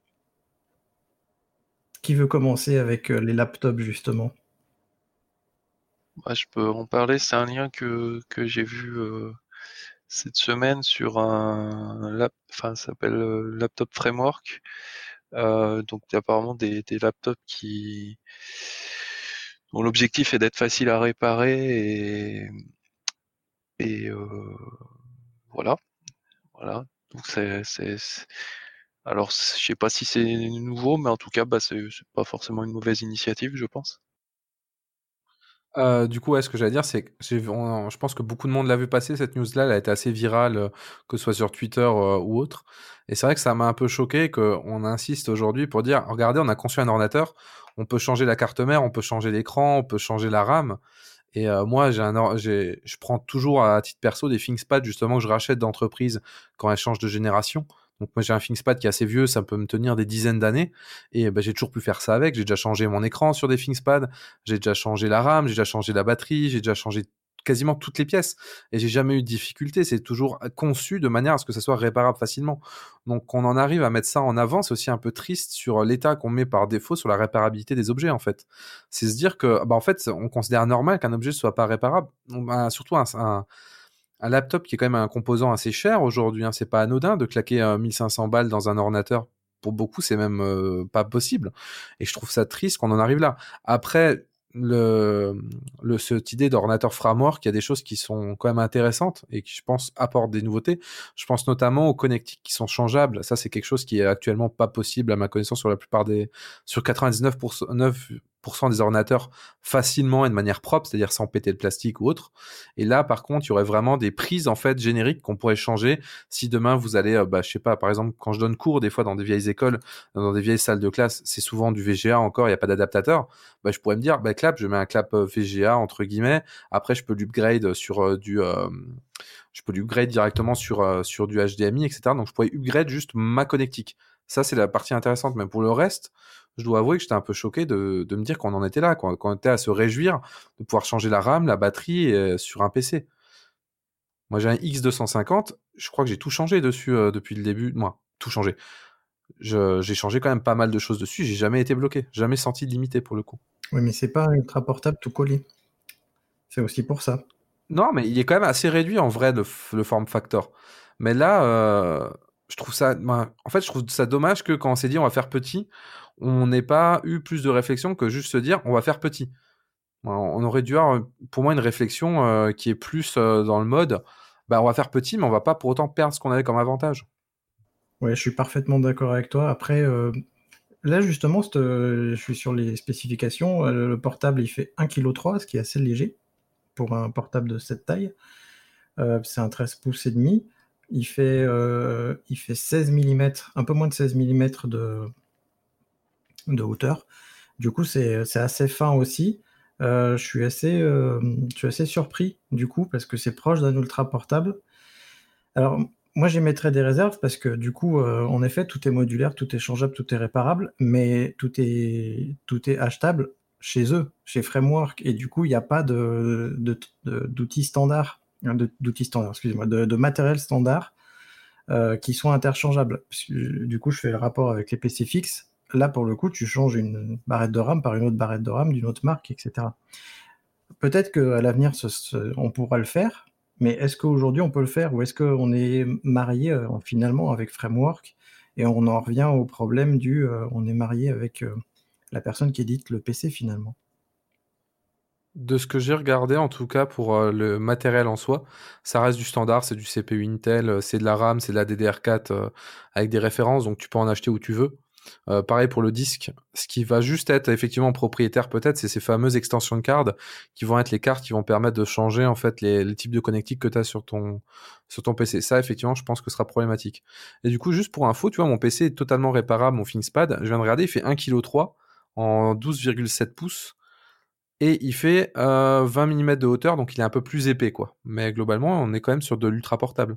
Qui veut commencer avec, les laptops justement? Bah, je peux en parler, c'est un lien que j'ai vu cette semaine sur ça s'appelle Laptop Framework. Donc il y a apparemment des laptops dont l'objectif est d'être facile à réparer et voilà. Donc alors je sais pas si c'est nouveau, mais en tout cas bah c'est pas forcément une mauvaise initiative, je pense. Du coup, ouais, ce que j'allais dire, c'est que je pense que beaucoup de monde l'a vu passer, cette news-là, elle a été assez virale, que ce soit sur Twitter ou autre. Et c'est vrai que ça m'a un peu choqué qu'on insiste aujourd'hui pour dire, regardez, on a conçu un ordinateur, on peut changer la carte mère, on peut changer l'écran, on peut changer la RAM. Et moi, je prends toujours à titre perso des ThinkPad justement que je rachète d'entreprise quand elles changent de génération. Donc moi j'ai un ThinkPad qui est assez vieux, ça peut me tenir des dizaines d'années et j'ai toujours pu faire ça avec. J'ai déjà changé mon écran sur des ThinkPad, j'ai déjà changé la RAM, j'ai déjà changé la batterie, j'ai déjà changé quasiment toutes les pièces et j'ai jamais eu de difficulté. C'est toujours conçu de manière à ce que ça soit réparable facilement. Donc on en arrive à mettre ça en avant, c'est aussi un peu triste sur l'état qu'on met par défaut sur la réparabilité des objets en fait. C'est se dire que en fait on considère normal qu'un objet ne soit pas réparable. Surtout un laptop qui est quand même un composant assez cher aujourd'hui, hein. C'est pas anodin de claquer 1500 balles dans un ordinateur. Pour beaucoup, c'est même pas possible. Et je trouve ça triste qu'on en arrive là. Après, cette idée d'ordinateur framework, il y a des choses qui sont quand même intéressantes et qui, je pense, apportent des nouveautés. Je pense notamment aux connectiques qui sont changeables. Ça, c'est quelque chose qui est actuellement pas possible à ma connaissance sur 99% des ordinateurs facilement et de manière propre, c'est-à-dire sans péter le plastique ou autre. Et là, par contre, il y aurait vraiment des prises en fait génériques qu'on pourrait changer si demain vous allez, je sais pas, par exemple, quand je donne cours des fois dans des vieilles écoles, dans des vieilles salles de classe, c'est souvent du VGA encore, il n'y a pas d'adaptateur. Je pourrais me dire, clap, je mets un clap VGA entre guillemets. Après, je peux l'upgrade je peux l'upgrade directement sur du HDMI, etc. Donc, je pourrais upgrade juste ma connectique. Ça, c'est la partie intéressante. Mais pour le reste, je dois avouer que j'étais un peu choqué de me dire qu'on en était là, qu'on était à se réjouir de pouvoir changer la RAM, la batterie sur un PC. Moi, j'ai un X250. Je crois que j'ai tout changé dessus depuis le début. Moi, tout changé. J'ai changé quand même pas mal de choses dessus. J'ai jamais été bloqué. Jamais senti limité pour le coup. Oui, mais c'est pas un ultra portable tout collé. C'est aussi pour ça. Non, mais il est quand même assez réduit en vrai, le form factor. Mais là, je trouve ça, en fait, je trouve ça dommage que quand on s'est dit on va faire petit, on n'ait pas eu plus de réflexion que juste se dire on va faire petit. On aurait dû avoir, pour moi, une réflexion qui est plus dans le mode, bah, on va faire petit, mais on va pas pour autant perdre ce qu'on avait comme avantage. Ouais, je suis parfaitement d'accord avec toi. Après, là, justement, je suis sur les spécifications. Le portable, il fait 1,3 kg, ce qui est assez léger pour un portable de cette taille. C'est un 13 pouces et demi. Il fait 16 mm, un peu moins de 16 mm de hauteur. Du coup, c'est assez fin aussi. Je suis assez surpris, du coup, parce que c'est proche d'un ultra portable. Alors, moi, j'émettrais des réserves parce que, du coup, en effet, tout est modulaire, tout est changeable, tout est réparable, mais tout est achetable chez eux, chez Framework. Et du coup, il n'y a pas d'outils standards, d'outils standards, excusez-moi, de matériel standard qui sont interchangeables. Du coup, je fais le rapport avec les PC fixes. Là, pour le coup, tu changes une barrette de RAM par une autre barrette de RAM d'une autre marque, etc. Peut-être qu'à l'avenir, on pourra le faire, mais est-ce qu'aujourd'hui on peut le faire ou est-ce qu'on est marié finalement avec Framework et on en revient au problème on est marié avec la personne qui édite le PC finalement. De ce que j'ai regardé, en tout cas, pour le matériel en soi, ça reste du standard, c'est du CPU Intel, c'est de la RAM, c'est de la DDR4 avec des références, donc tu peux en acheter où tu veux. Pareil pour le disque. Ce qui va juste être effectivement propriétaire peut-être, c'est ces fameuses extensions de cartes qui vont être les cartes qui vont permettre de changer en fait les types de connectiques que tu as sur ton PC. Ça, effectivement, je pense que ce sera problématique. Et du coup, juste pour info, tu vois, mon PC est totalement réparable, mon ThinkPad. Je viens de regarder, il fait 1,3 kg en 12,7 pouces. Et il fait 20 mm de hauteur, donc il est un peu plus épais, quoi. Mais globalement, on est quand même sur de l'ultra portable.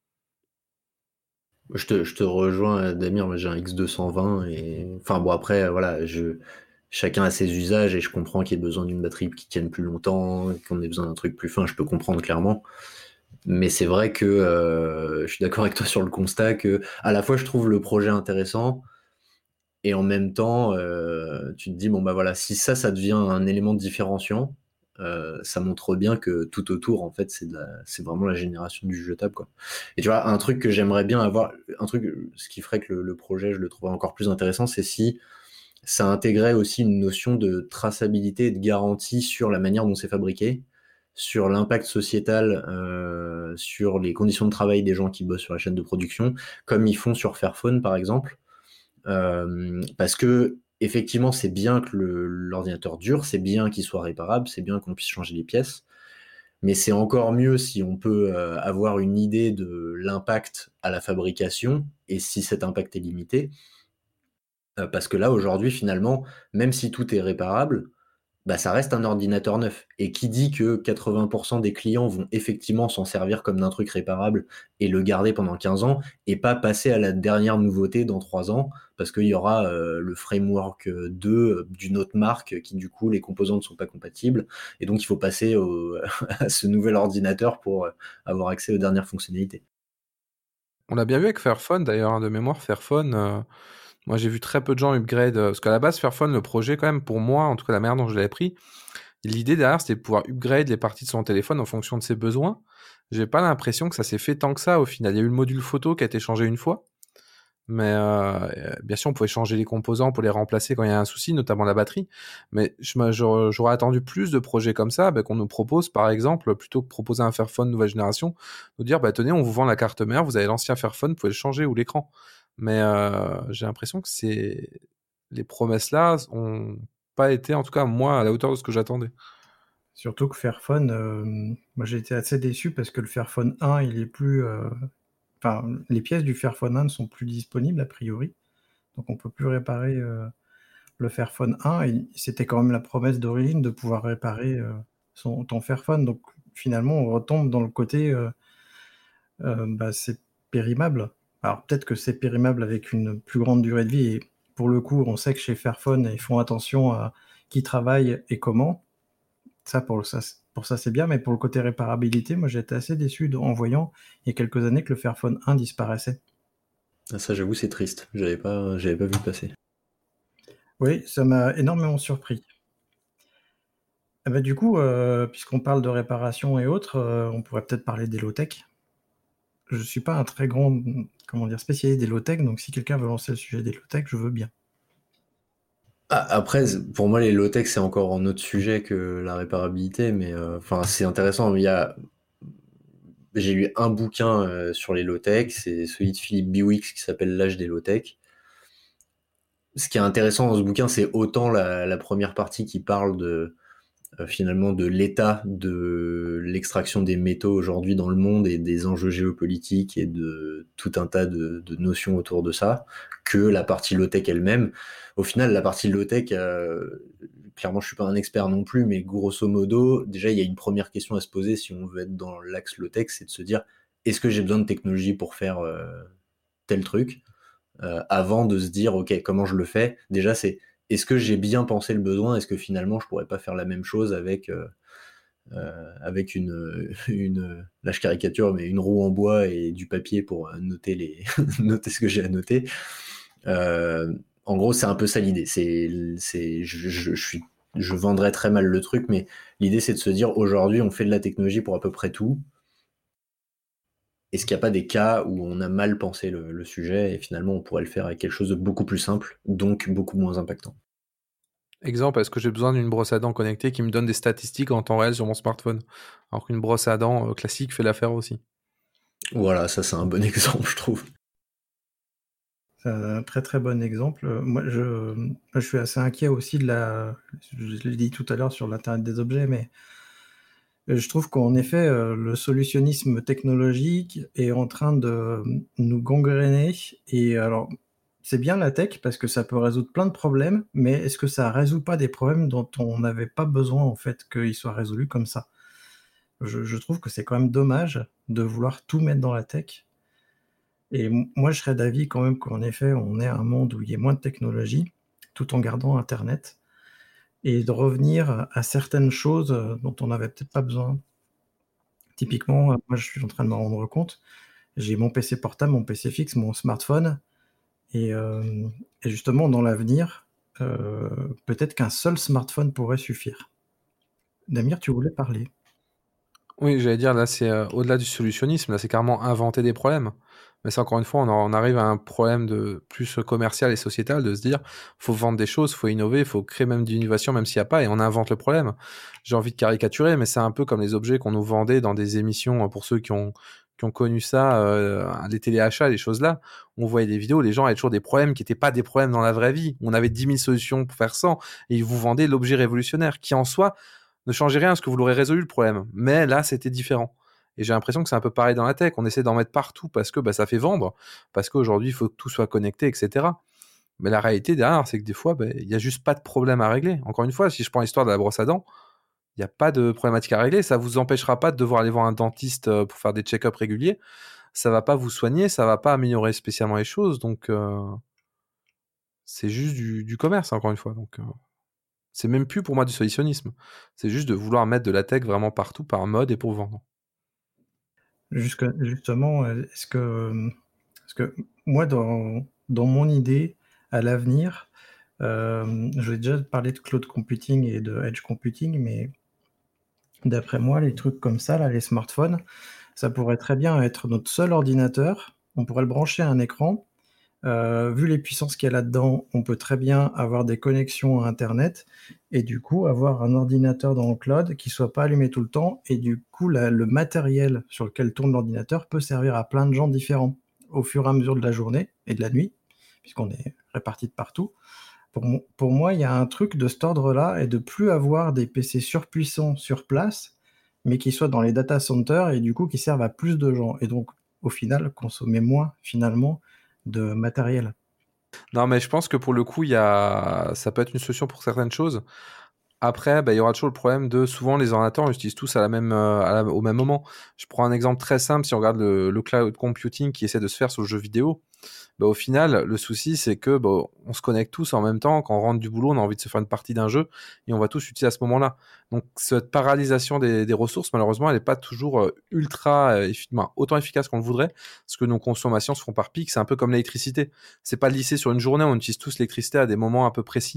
Je te rejoins, Damir, moi j'ai un X220 et enfin bon après voilà, chacun a ses usages et je comprends qu'il y ait besoin d'une batterie qui tienne plus longtemps, qu'on ait besoin d'un truc plus fin, je peux comprendre clairement. Mais c'est vrai que je suis d'accord avec toi sur le constat que à la fois je trouve le projet intéressant et en même temps tu te dis bon bah voilà, si ça devient un élément différenciant, ça montre bien que tout autour en fait c'est vraiment la génération du jeu jetable quoi. Et tu vois un truc que j'aimerais bien avoir, ce qui ferait que le projet je le trouverais encore plus intéressant, c'est si ça intégrait aussi une notion de traçabilité et de garantie sur la manière dont c'est fabriqué, sur l'impact sociétal, sur les conditions de travail des gens qui bossent sur la chaîne de production, comme ils font sur Fairphone par exemple. Parce que effectivement, c'est bien que l'ordinateur dure, c'est bien qu'il soit réparable, c'est bien qu'on puisse changer les pièces, mais c'est encore mieux si on peut avoir une idée de l'impact à la fabrication et si cet impact est limité. Parce que là, aujourd'hui, finalement, même si tout est réparable, bah, ça reste un ordinateur neuf. Et qui dit que 80% des clients vont effectivement s'en servir comme d'un truc réparable et le garder pendant 15 ans et pas passer à la dernière nouveauté dans 3 ans parce qu'il y aura le framework 2 d'une autre marque qui du coup les composants ne sont pas compatibles et donc il faut passer à ce nouvel ordinateur pour avoir accès aux dernières fonctionnalités. On l'a bien vu avec Fairphone d'ailleurs, hein, de mémoire, Fairphone. Moi, j'ai vu très peu de gens upgrade, parce qu'à la base, Fairphone, le projet, quand même, pour moi, en tout cas la manière dont je l'avais pris, l'idée derrière, c'était de pouvoir upgrade les parties de son téléphone en fonction de ses besoins. J'ai pas l'impression que ça s'est fait tant que ça au final. Il y a eu le module photo qui a été changé une fois, mais bien sûr, on pouvait changer les composants pour les remplacer quand il y a un souci, notamment la batterie. Mais j'aurais attendu plus de projets comme ça, qu'on nous propose, par exemple, plutôt que proposer un Fairphone nouvelle génération, nous dire, tenez, on vous vend la carte mère, vous avez l'ancien Fairphone, vous pouvez le changer ou l'écran. Mais j'ai l'impression que les promesses-là ont pas été, en tout cas, moi, à la hauteur de ce que j'attendais. Surtout que Fairphone, moi j'ai été assez déçu parce que le Fairphone 1, il est plus... Enfin, les pièces du Fairphone 1 ne sont plus disponibles a priori, donc on peut plus réparer le Fairphone 1, et c'était quand même la promesse d'origine de pouvoir réparer ton Fairphone, donc finalement on retombe dans le côté c'est périmable. Alors peut-être que c'est périmable avec une plus grande durée de vie, et pour le coup on sait que chez Fairphone ils font attention à qui travaille et comment. Pour ça c'est bien, mais pour le côté réparabilité, moi j'étais assez déçu en voyant il y a quelques années que le Fairphone 1 disparaissait. Ah, ça j'avoue c'est triste, j'avais pas vu passer. Oui, ça m'a énormément surpris. Du coup, puisqu'on parle de réparation et autres, on pourrait peut-être parler des low-tech. Je suis pas un très grand, spécialiste des low-tech, donc si quelqu'un veut lancer le sujet des low-tech, je veux bien. Après, pour moi, les low-tech, c'est encore un autre sujet que la réparabilité, mais c'est intéressant. J'ai lu un bouquin sur les low-tech, c'est celui de Philippe Biwix qui s'appelle L'âge des low-tech. Ce qui est intéressant dans ce bouquin, c'est autant la première partie qui parle finalement de l'état de l'extraction des métaux aujourd'hui dans le monde et des enjeux géopolitiques et de tout un tas de notions autour de ça, que la partie low-tech elle-même. Au final, la partie low-tech, clairement, je suis pas un expert non plus, mais grosso modo, déjà, il y a une première question à se poser si on veut être dans l'axe low-tech, c'est de se dire, est-ce que j'ai besoin de technologie pour faire tel truc avant de se dire, ok, comment je le fais? Déjà, c'est est-ce que j'ai bien pensé le besoin? Est-ce que finalement, je pourrais pas faire la même chose avec là je caricature, mais une roue en bois et du papier pour noter noter ce que j'ai à noter. En gros, c'est un peu ça l'idée. Je vendrais très mal le truc, mais l'idée c'est de se dire aujourd'hui, on fait de la technologie pour à peu près tout. Est-ce qu'il n'y a pas des cas où on a mal pensé le sujet et finalement on pourrait le faire avec quelque chose de beaucoup plus simple, donc beaucoup moins impactant? Exemple, est-ce que j'ai besoin d'une brosse à dents connectée qui me donne des statistiques en temps réel sur mon smartphone? Alors qu'une brosse à dents classique fait l'affaire aussi. Voilà, ça c'est un bon exemple, je trouve. C'est un très très bon exemple. Moi, je suis assez inquiet aussi je l'ai dit tout à l'heure sur l'Internet des objets, mais je trouve qu'en effet, le solutionnisme technologique est en train de nous gangréner. Et alors, c'est bien la tech parce que ça peut résoudre plein de problèmes, mais est-ce que ça résout pas des problèmes dont on n'avait pas besoin en fait qu'ils soient résolus comme ça? Je trouve que c'est quand même dommage de vouloir tout mettre dans la tech. Et moi, je serais d'avis quand même qu'en effet, on est un monde où il y a moins de technologie, tout en gardant Internet, et de revenir à certaines choses dont on n'avait peut-être pas besoin. Typiquement, moi, je suis en train de me rendre compte, j'ai mon PC portable, mon PC fixe, mon smartphone, et, et justement, dans l'avenir, peut-être qu'un seul smartphone pourrait suffire. Damir, tu voulais parler? Oui, j'allais dire, là, c'est au-delà du solutionnisme, là, c'est carrément inventer des problèmes. Mais ça, encore une fois, on arrive à un problème de plus commercial et sociétal, de se dire, faut vendre des choses, faut innover, faut créer même d'innovation, même s'il n'y a pas, et on invente le problème. J'ai envie de caricaturer, mais c'est un peu comme les objets qu'on nous vendait dans des émissions, pour ceux qui ont connu ça, les téléachats, les choses-là. On voyait des vidéos, les gens avaient toujours des problèmes qui n'étaient pas des problèmes dans la vraie vie. On avait 10 000 solutions pour faire ça, et ils vous vendaient l'objet révolutionnaire, qui en soi, ne changez rien parce que vous l'aurez résolu le problème. Mais là, c'était différent. Et j'ai l'impression que c'est un peu pareil dans la tech. On essaie d'en mettre partout parce que ça fait vendre, parce qu'aujourd'hui, il faut que tout soit connecté, etc. Mais la réalité derrière, c'est que des fois, il n'y a juste pas de problème à régler. Encore une fois, si je prends l'histoire de la brosse à dents, il n'y a pas de problématique à régler. Ça ne vous empêchera pas de devoir aller voir un dentiste pour faire des check-ups réguliers. Ça ne va pas vous soigner, ça ne va pas améliorer spécialement les choses. Donc, c'est juste du commerce, encore une fois. Donc, c'est même plus pour moi du solutionnisme. C'est juste de vouloir mettre de la tech vraiment partout par mode et pour vendre. Justement, est-ce que moi, dans mon idée, à l'avenir, je vais déjà parler de cloud computing et de edge computing, mais d'après moi, les trucs comme ça, là, les smartphones, ça pourrait très bien être notre seul ordinateur. On pourrait le brancher à un écran. Vu les puissances qu'il y a là-dedans, on peut très bien avoir des connexions à Internet et du coup avoir un ordinateur dans le cloud qui soit pas allumé tout le temps et du coup le matériel sur lequel tourne l'ordinateur peut servir à plein de gens différents au fur et à mesure de la journée et de la nuit, puisqu'on est répartis de partout. Pour moi, il y a un truc de cet ordre-là et de plus avoir des PC surpuissants sur place, mais qui soient dans les data centers et du coup qui servent à plus de gens et donc au final consommer moins finalement de matériel. Non, mais je pense que pour le coup, ça peut être une solution pour certaines choses. Après, il y aura toujours le problème de souvent les ordinateurs, on les utilise tous au même moment. Je prends un exemple très simple. Si on regarde le cloud computing qui essaie de se faire sur le jeu vidéo, au final, le souci, c'est que on se connecte tous en même temps. Quand on rentre du boulot, on a envie de se faire une partie d'un jeu et on va tous l'utiliser à ce moment-là. Donc, cette paralysation des ressources, malheureusement, elle n'est pas toujours autant efficace qu'on le voudrait parce que nos consommations se font par pic. C'est un peu comme l'électricité. C'est pas lissé sur une journée, on utilise tous l'électricité à des moments un peu précis.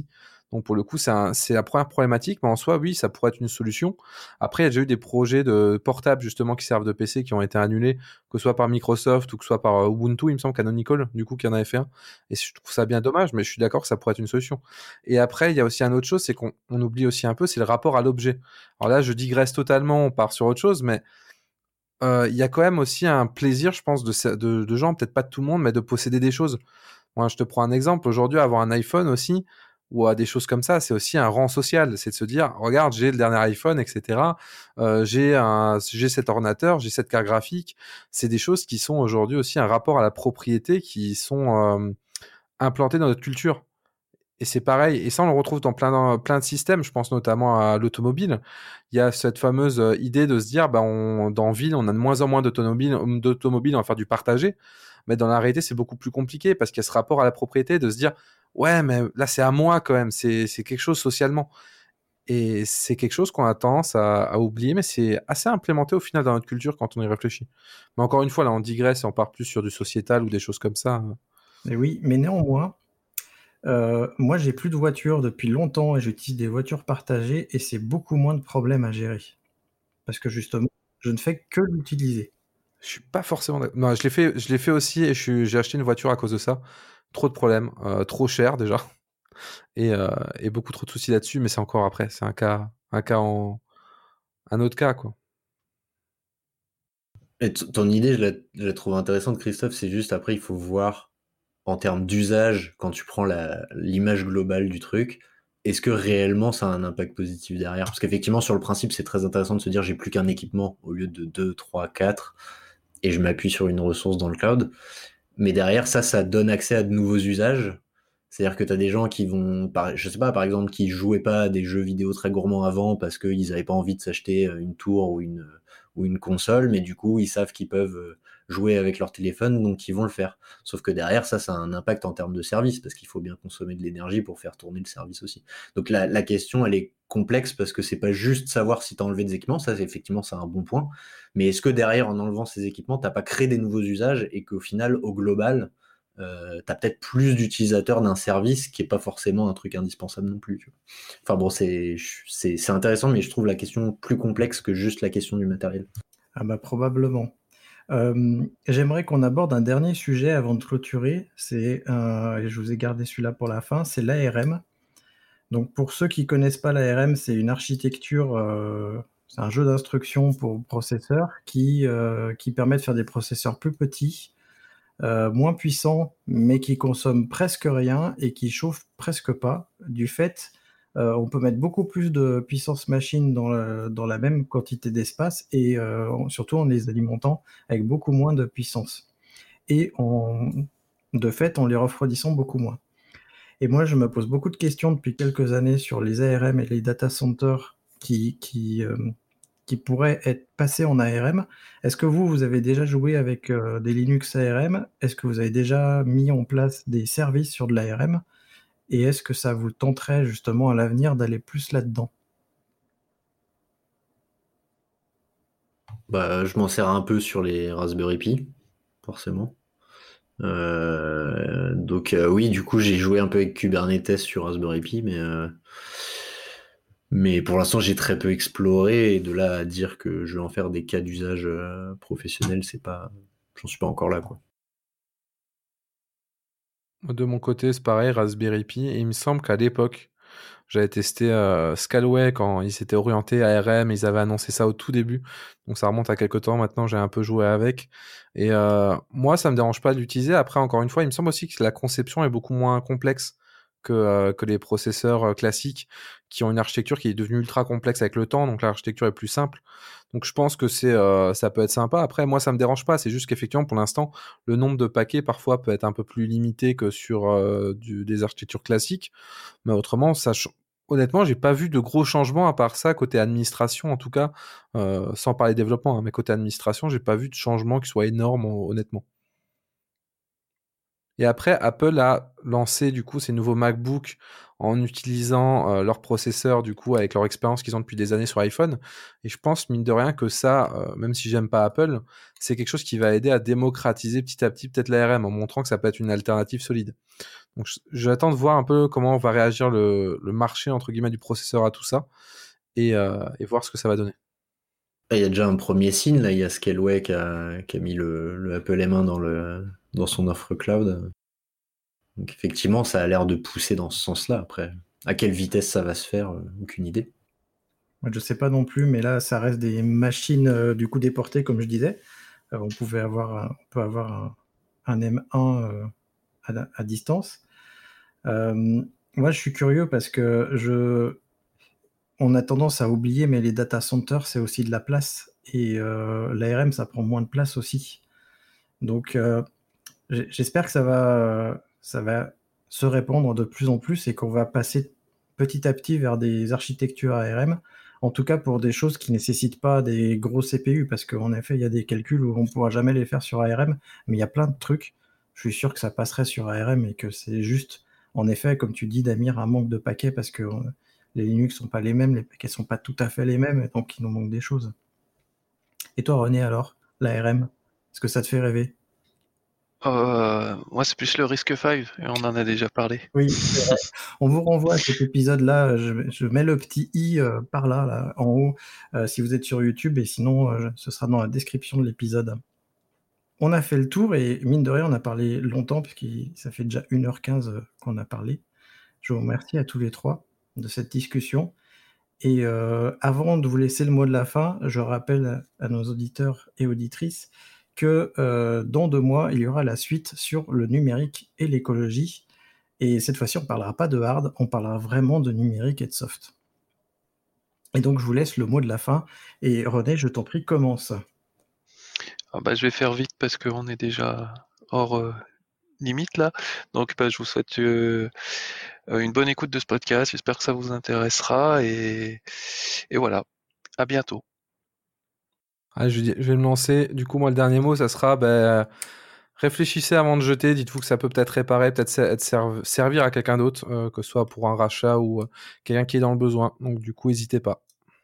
Donc pour le coup, c'est la première problématique, mais en soi, oui, ça pourrait être une solution. Après, il y a déjà eu des projets de portables justement qui servent de PC qui ont été annulés, que ce soit par Microsoft ou que ce soit par Ubuntu, il me semble, Canonical, du coup, qui en avait fait un. Et je trouve ça bien dommage, mais je suis d'accord que ça pourrait être une solution. Et après, il y a aussi une autre chose, c'est qu'on oublie aussi un peu, c'est le rapport à l'objet. Alors là, je digresse totalement, on part sur autre chose, mais il y a quand même aussi un plaisir, je pense, de gens, peut-être pas de tout le monde, mais de posséder des choses. Moi, je te prends un exemple. Aujourd'hui, avoir un iPhone aussi, ou des choses comme ça, c'est aussi un rang social. C'est de se dire, regarde, j'ai le dernier iPhone, etc. J'ai cet ordinateur, j'ai cette carte graphique. C'est des choses qui sont aujourd'hui aussi un rapport à la propriété qui sont implantées dans notre culture. Et c'est pareil, et ça on le retrouve dans plein de systèmes, je pense notamment à l'automobile. Il y a cette fameuse idée de se dire, dans ville, on a de moins en moins d'automobiles, on va faire du partagé. Mais dans la réalité, c'est beaucoup plus compliqué parce qu'il y a ce rapport à la propriété de se dire, ouais, mais là c'est à moi quand même, c'est quelque chose socialement. Et c'est quelque chose qu'on a tendance à oublier, mais c'est assez implémenté au final dans notre culture quand on y réfléchit. Mais encore une fois, là on digresse et on part plus sur du sociétal ou des choses comme ça. Et oui, mais néanmoins, moi, j'ai plus de voiture depuis longtemps et j'utilise des voitures partagées et c'est beaucoup moins de problèmes à gérer. Parce que justement, je ne fais que l'utiliser. Je suis pas forcément d'accord. Non, je l'ai fait aussi et j'ai acheté une voiture à cause de ça. Trop de problèmes, trop cher déjà, et beaucoup trop de soucis là-dessus. Mais c'est encore après, c'est un autre cas quoi. Et ton idée, je la trouve intéressante, Christophe. C'est juste après, il faut voir en termes d'usage, quand tu prends l'image globale du truc, est-ce que réellement ça a un impact positif derrière? Parce qu'effectivement, sur le principe, c'est très intéressant de se dire j'ai plus qu'un équipement au lieu de 2, 3, 4, et je m'appuie sur une ressource dans le cloud. Mais derrière, ça donne accès à de nouveaux usages. C'est-à-dire que tu as des gens qui vont, je sais pas, par exemple, qui jouaient pas à des jeux vidéo très gourmands avant parce qu'ils n'avaient pas envie de s'acheter une tour ou une console, mais du coup, ils savent qu'ils peuvent jouer avec leur téléphone, donc ils vont le faire. Sauf que derrière, ça a un impact en termes de service, parce qu'il faut bien consommer de l'énergie pour faire tourner le service aussi. Donc la question, elle est complexe, parce que c'est pas juste savoir si tu as enlevé des équipements, ça, effectivement, c'est un bon point. Mais est-ce que derrière, en enlevant ces équipements, t'as pas créé des nouveaux usages et qu'au final, au global, t'as peut-être plus d'utilisateurs d'un service qui est pas forcément un truc indispensable non plus. Tu vois. Enfin bon, c'est intéressant, mais je trouve la question plus complexe que juste la question du matériel. Ah bah probablement. J'aimerais qu'on aborde un dernier sujet avant de clôturer. Et je vous ai gardé celui-là pour la fin, c'est l'ARM. Donc pour ceux qui connaissent pas l'ARM, c'est une architecture, c'est un jeu d'instructions pour processeurs qui permet de faire des processeurs plus petits, moins puissants, mais qui consomment presque rien et qui chauffent presque pas. Du fait, on peut mettre beaucoup plus de puissance machine dans la même quantité d'espace et surtout en les alimentant avec beaucoup moins de puissance. Et de fait, en les refroidissant beaucoup moins. Et moi, je me pose beaucoup de questions depuis quelques années sur les ARM et les data centers qui pourraient être passés en ARM. Est-ce que vous avez déjà joué avec des Linux ARM? Est-ce que vous avez déjà mis en place des services sur de l'ARM? Et est-ce que ça vous tenterait justement à l'avenir d'aller plus là-dedans? Je m'en sers un peu sur les Raspberry Pi, forcément. Donc oui, du coup, j'ai joué un peu avec Kubernetes sur Raspberry Pi, mais pour l'instant, j'ai très peu exploré, et de là à dire que je vais en faire des cas d'usage professionnel, j'en suis pas encore là, quoi. De mon côté, c'est pareil, Raspberry Pi, et il me semble qu'à l'époque, j'avais testé Scalway quand ils s'étaient orientés ARM, ils avaient annoncé ça au tout début, donc ça remonte à quelques temps maintenant, j'ai un peu joué avec, et moi ça me dérange pas d'utiliser. Après, encore une fois, il me semble aussi que la conception est beaucoup moins complexe que les processeurs classiques qui ont une architecture qui est devenue ultra complexe avec le temps, donc l'architecture est plus simple. Donc je pense que ça peut être sympa. Après, moi ça me dérange pas, c'est juste qu'effectivement pour l'instant le nombre de paquets parfois peut être un peu plus limité que sur des architectures classiques, mais autrement honnêtement, j'ai pas vu de gros changements à part ça côté administration, en tout cas, sans parler développement, hein, mais côté administration, j'ai pas vu de changement qui soit énorme, honnêtement. Et après, Apple a lancé du coup ces nouveaux MacBook en utilisant leur processeur du coup avec leur expérience qu'ils ont depuis des années sur iPhone. Et je pense mine de rien que ça, même si j'aime pas Apple, c'est quelque chose qui va aider à démocratiser petit à petit peut-être l'ARM en montrant que ça peut être une alternative solide. Donc j'attends de voir un peu comment va réagir le marché entre guillemets du processeur à tout ça et voir ce que ça va donner. Il y a déjà un premier signe, là, il y a Scaleway qui a mis le Apple M1 dans son offre cloud. Donc effectivement, ça a l'air de pousser dans ce sens-là. Après, à quelle vitesse ça va se faire, aucune idée. Moi, je sais pas non plus, mais là, ça reste des machines du coup déportées, comme je disais. On peut avoir un M1 à distance. Moi, je suis curieux parce que on a tendance à oublier, mais les data centers, c'est aussi de la place. Et l'ARM, ça prend moins de place aussi. Donc, j'espère que ça va se répandre de plus en plus et qu'on va passer petit à petit vers des architectures ARM, en tout cas pour des choses qui ne nécessitent pas des gros CPU, parce qu'en effet, il y a des calculs où on ne pourra jamais les faire sur ARM, mais il y a plein de trucs. Je suis sûr que ça passerait sur ARM et que c'est juste, en effet, comme tu dis, Damir, un manque de paquets parce que les Linux sont pas les mêmes, les paquets sont pas tout à fait les mêmes, et donc il nous manque des choses. Et toi, René, alors, l'ARM, est-ce que ça te fait rêver ? Moi, c'est plus le RISC-V, et on en a déjà parlé. Oui, c'est vrai. On vous renvoie à cet épisode-là. Je mets le petit i par là, en haut, si vous êtes sur YouTube, et sinon, ce sera dans la description de l'épisode. On a fait le tour, et mine de rien, on a parlé longtemps, puisque ça fait déjà 1h15 qu'on a parlé. Je vous remercie à tous les trois de cette discussion. Et avant de vous laisser le mot de la fin, je rappelle à nos auditeurs et auditrices que dans 2 mois, il y aura la suite sur le numérique et l'écologie. Et cette fois-ci, on ne parlera pas de hard, on parlera vraiment de numérique et de soft. Et donc, je vous laisse le mot de la fin. Et René, je t'en prie, commence. Je vais faire vite parce qu'on est déjà hors limite là. Donc, je vous souhaite une bonne écoute de ce podcast. J'espère que ça vous intéressera. Et voilà. À bientôt. Je vais me lancer. Du coup, moi, le dernier mot, ça sera réfléchissez avant de jeter. Dites-vous que ça peut peut-être réparer, peut-être servir à quelqu'un d'autre, que ce soit pour un rachat ou quelqu'un qui est dans le besoin. Donc, du coup, n'hésitez pas.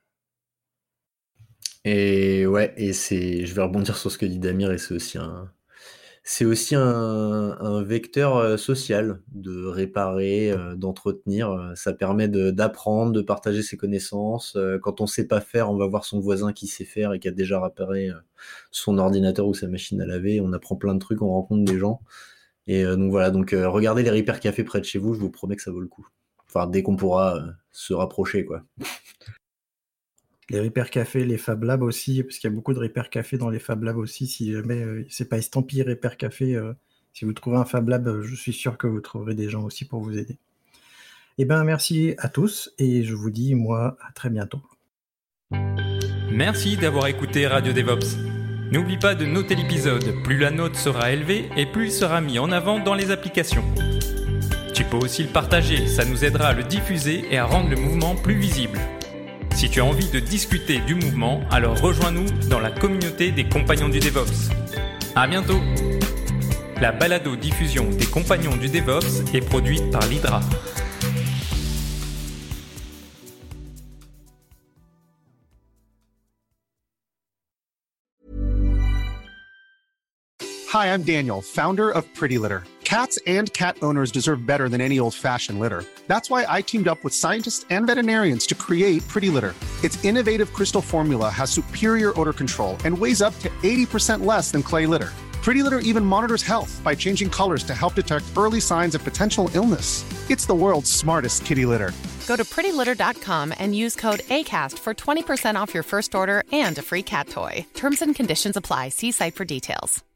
Et ouais, je vais rebondir sur ce que dit Damir, et c'est aussi un vecteur social de réparer, d'entretenir. Ça permet d'apprendre, de partager ses connaissances. Quand on sait pas faire, on va voir son voisin qui sait faire et qui a déjà réparé son ordinateur ou sa machine à laver. On apprend plein de trucs, on rencontre des gens. Et donc voilà, regardez les Repair Café près de chez vous, je vous promets que ça vaut le coup. Enfin, dès qu'on pourra se rapprocher, quoi. Les Repair Café, les Fab Labs aussi, parce qu'il y a beaucoup de Repair Café dans les Fab Labs aussi. Si jamais c'est pas estampillé Repair Café, si vous trouvez un Fab Lab, je suis sûr que vous trouverez des gens aussi pour vous aider. Eh bien, merci à tous, et je vous dis, moi, à très bientôt. Merci d'avoir écouté Radio DevOps. N'oublie pas de noter l'épisode, plus la note sera élevée et plus il sera mis en avant dans les applications. Tu peux aussi le partager, ça nous aidera à le diffuser et à rendre le mouvement plus visible. Si tu as envie de discuter du mouvement, alors rejoins-nous dans la communauté des Compagnons du DevOps. À bientôt! La balado-diffusion des Compagnons du DevOps est produite par l'Hydra. Hi, I'm Daniel, founder of Pretty Litter. Cats and cat owners deserve better than any old-fashioned litter. That's why I teamed up with scientists and veterinarians to create Pretty Litter. Its innovative crystal formula has superior odor control and weighs up to 80% less than clay litter. Pretty Litter even monitors health by changing colors to help detect early signs of potential illness. It's the world's smartest kitty litter. Go to prettylitter.com and use code ACAST for 20% off your first order and a free cat toy. Terms and conditions apply. See site for details.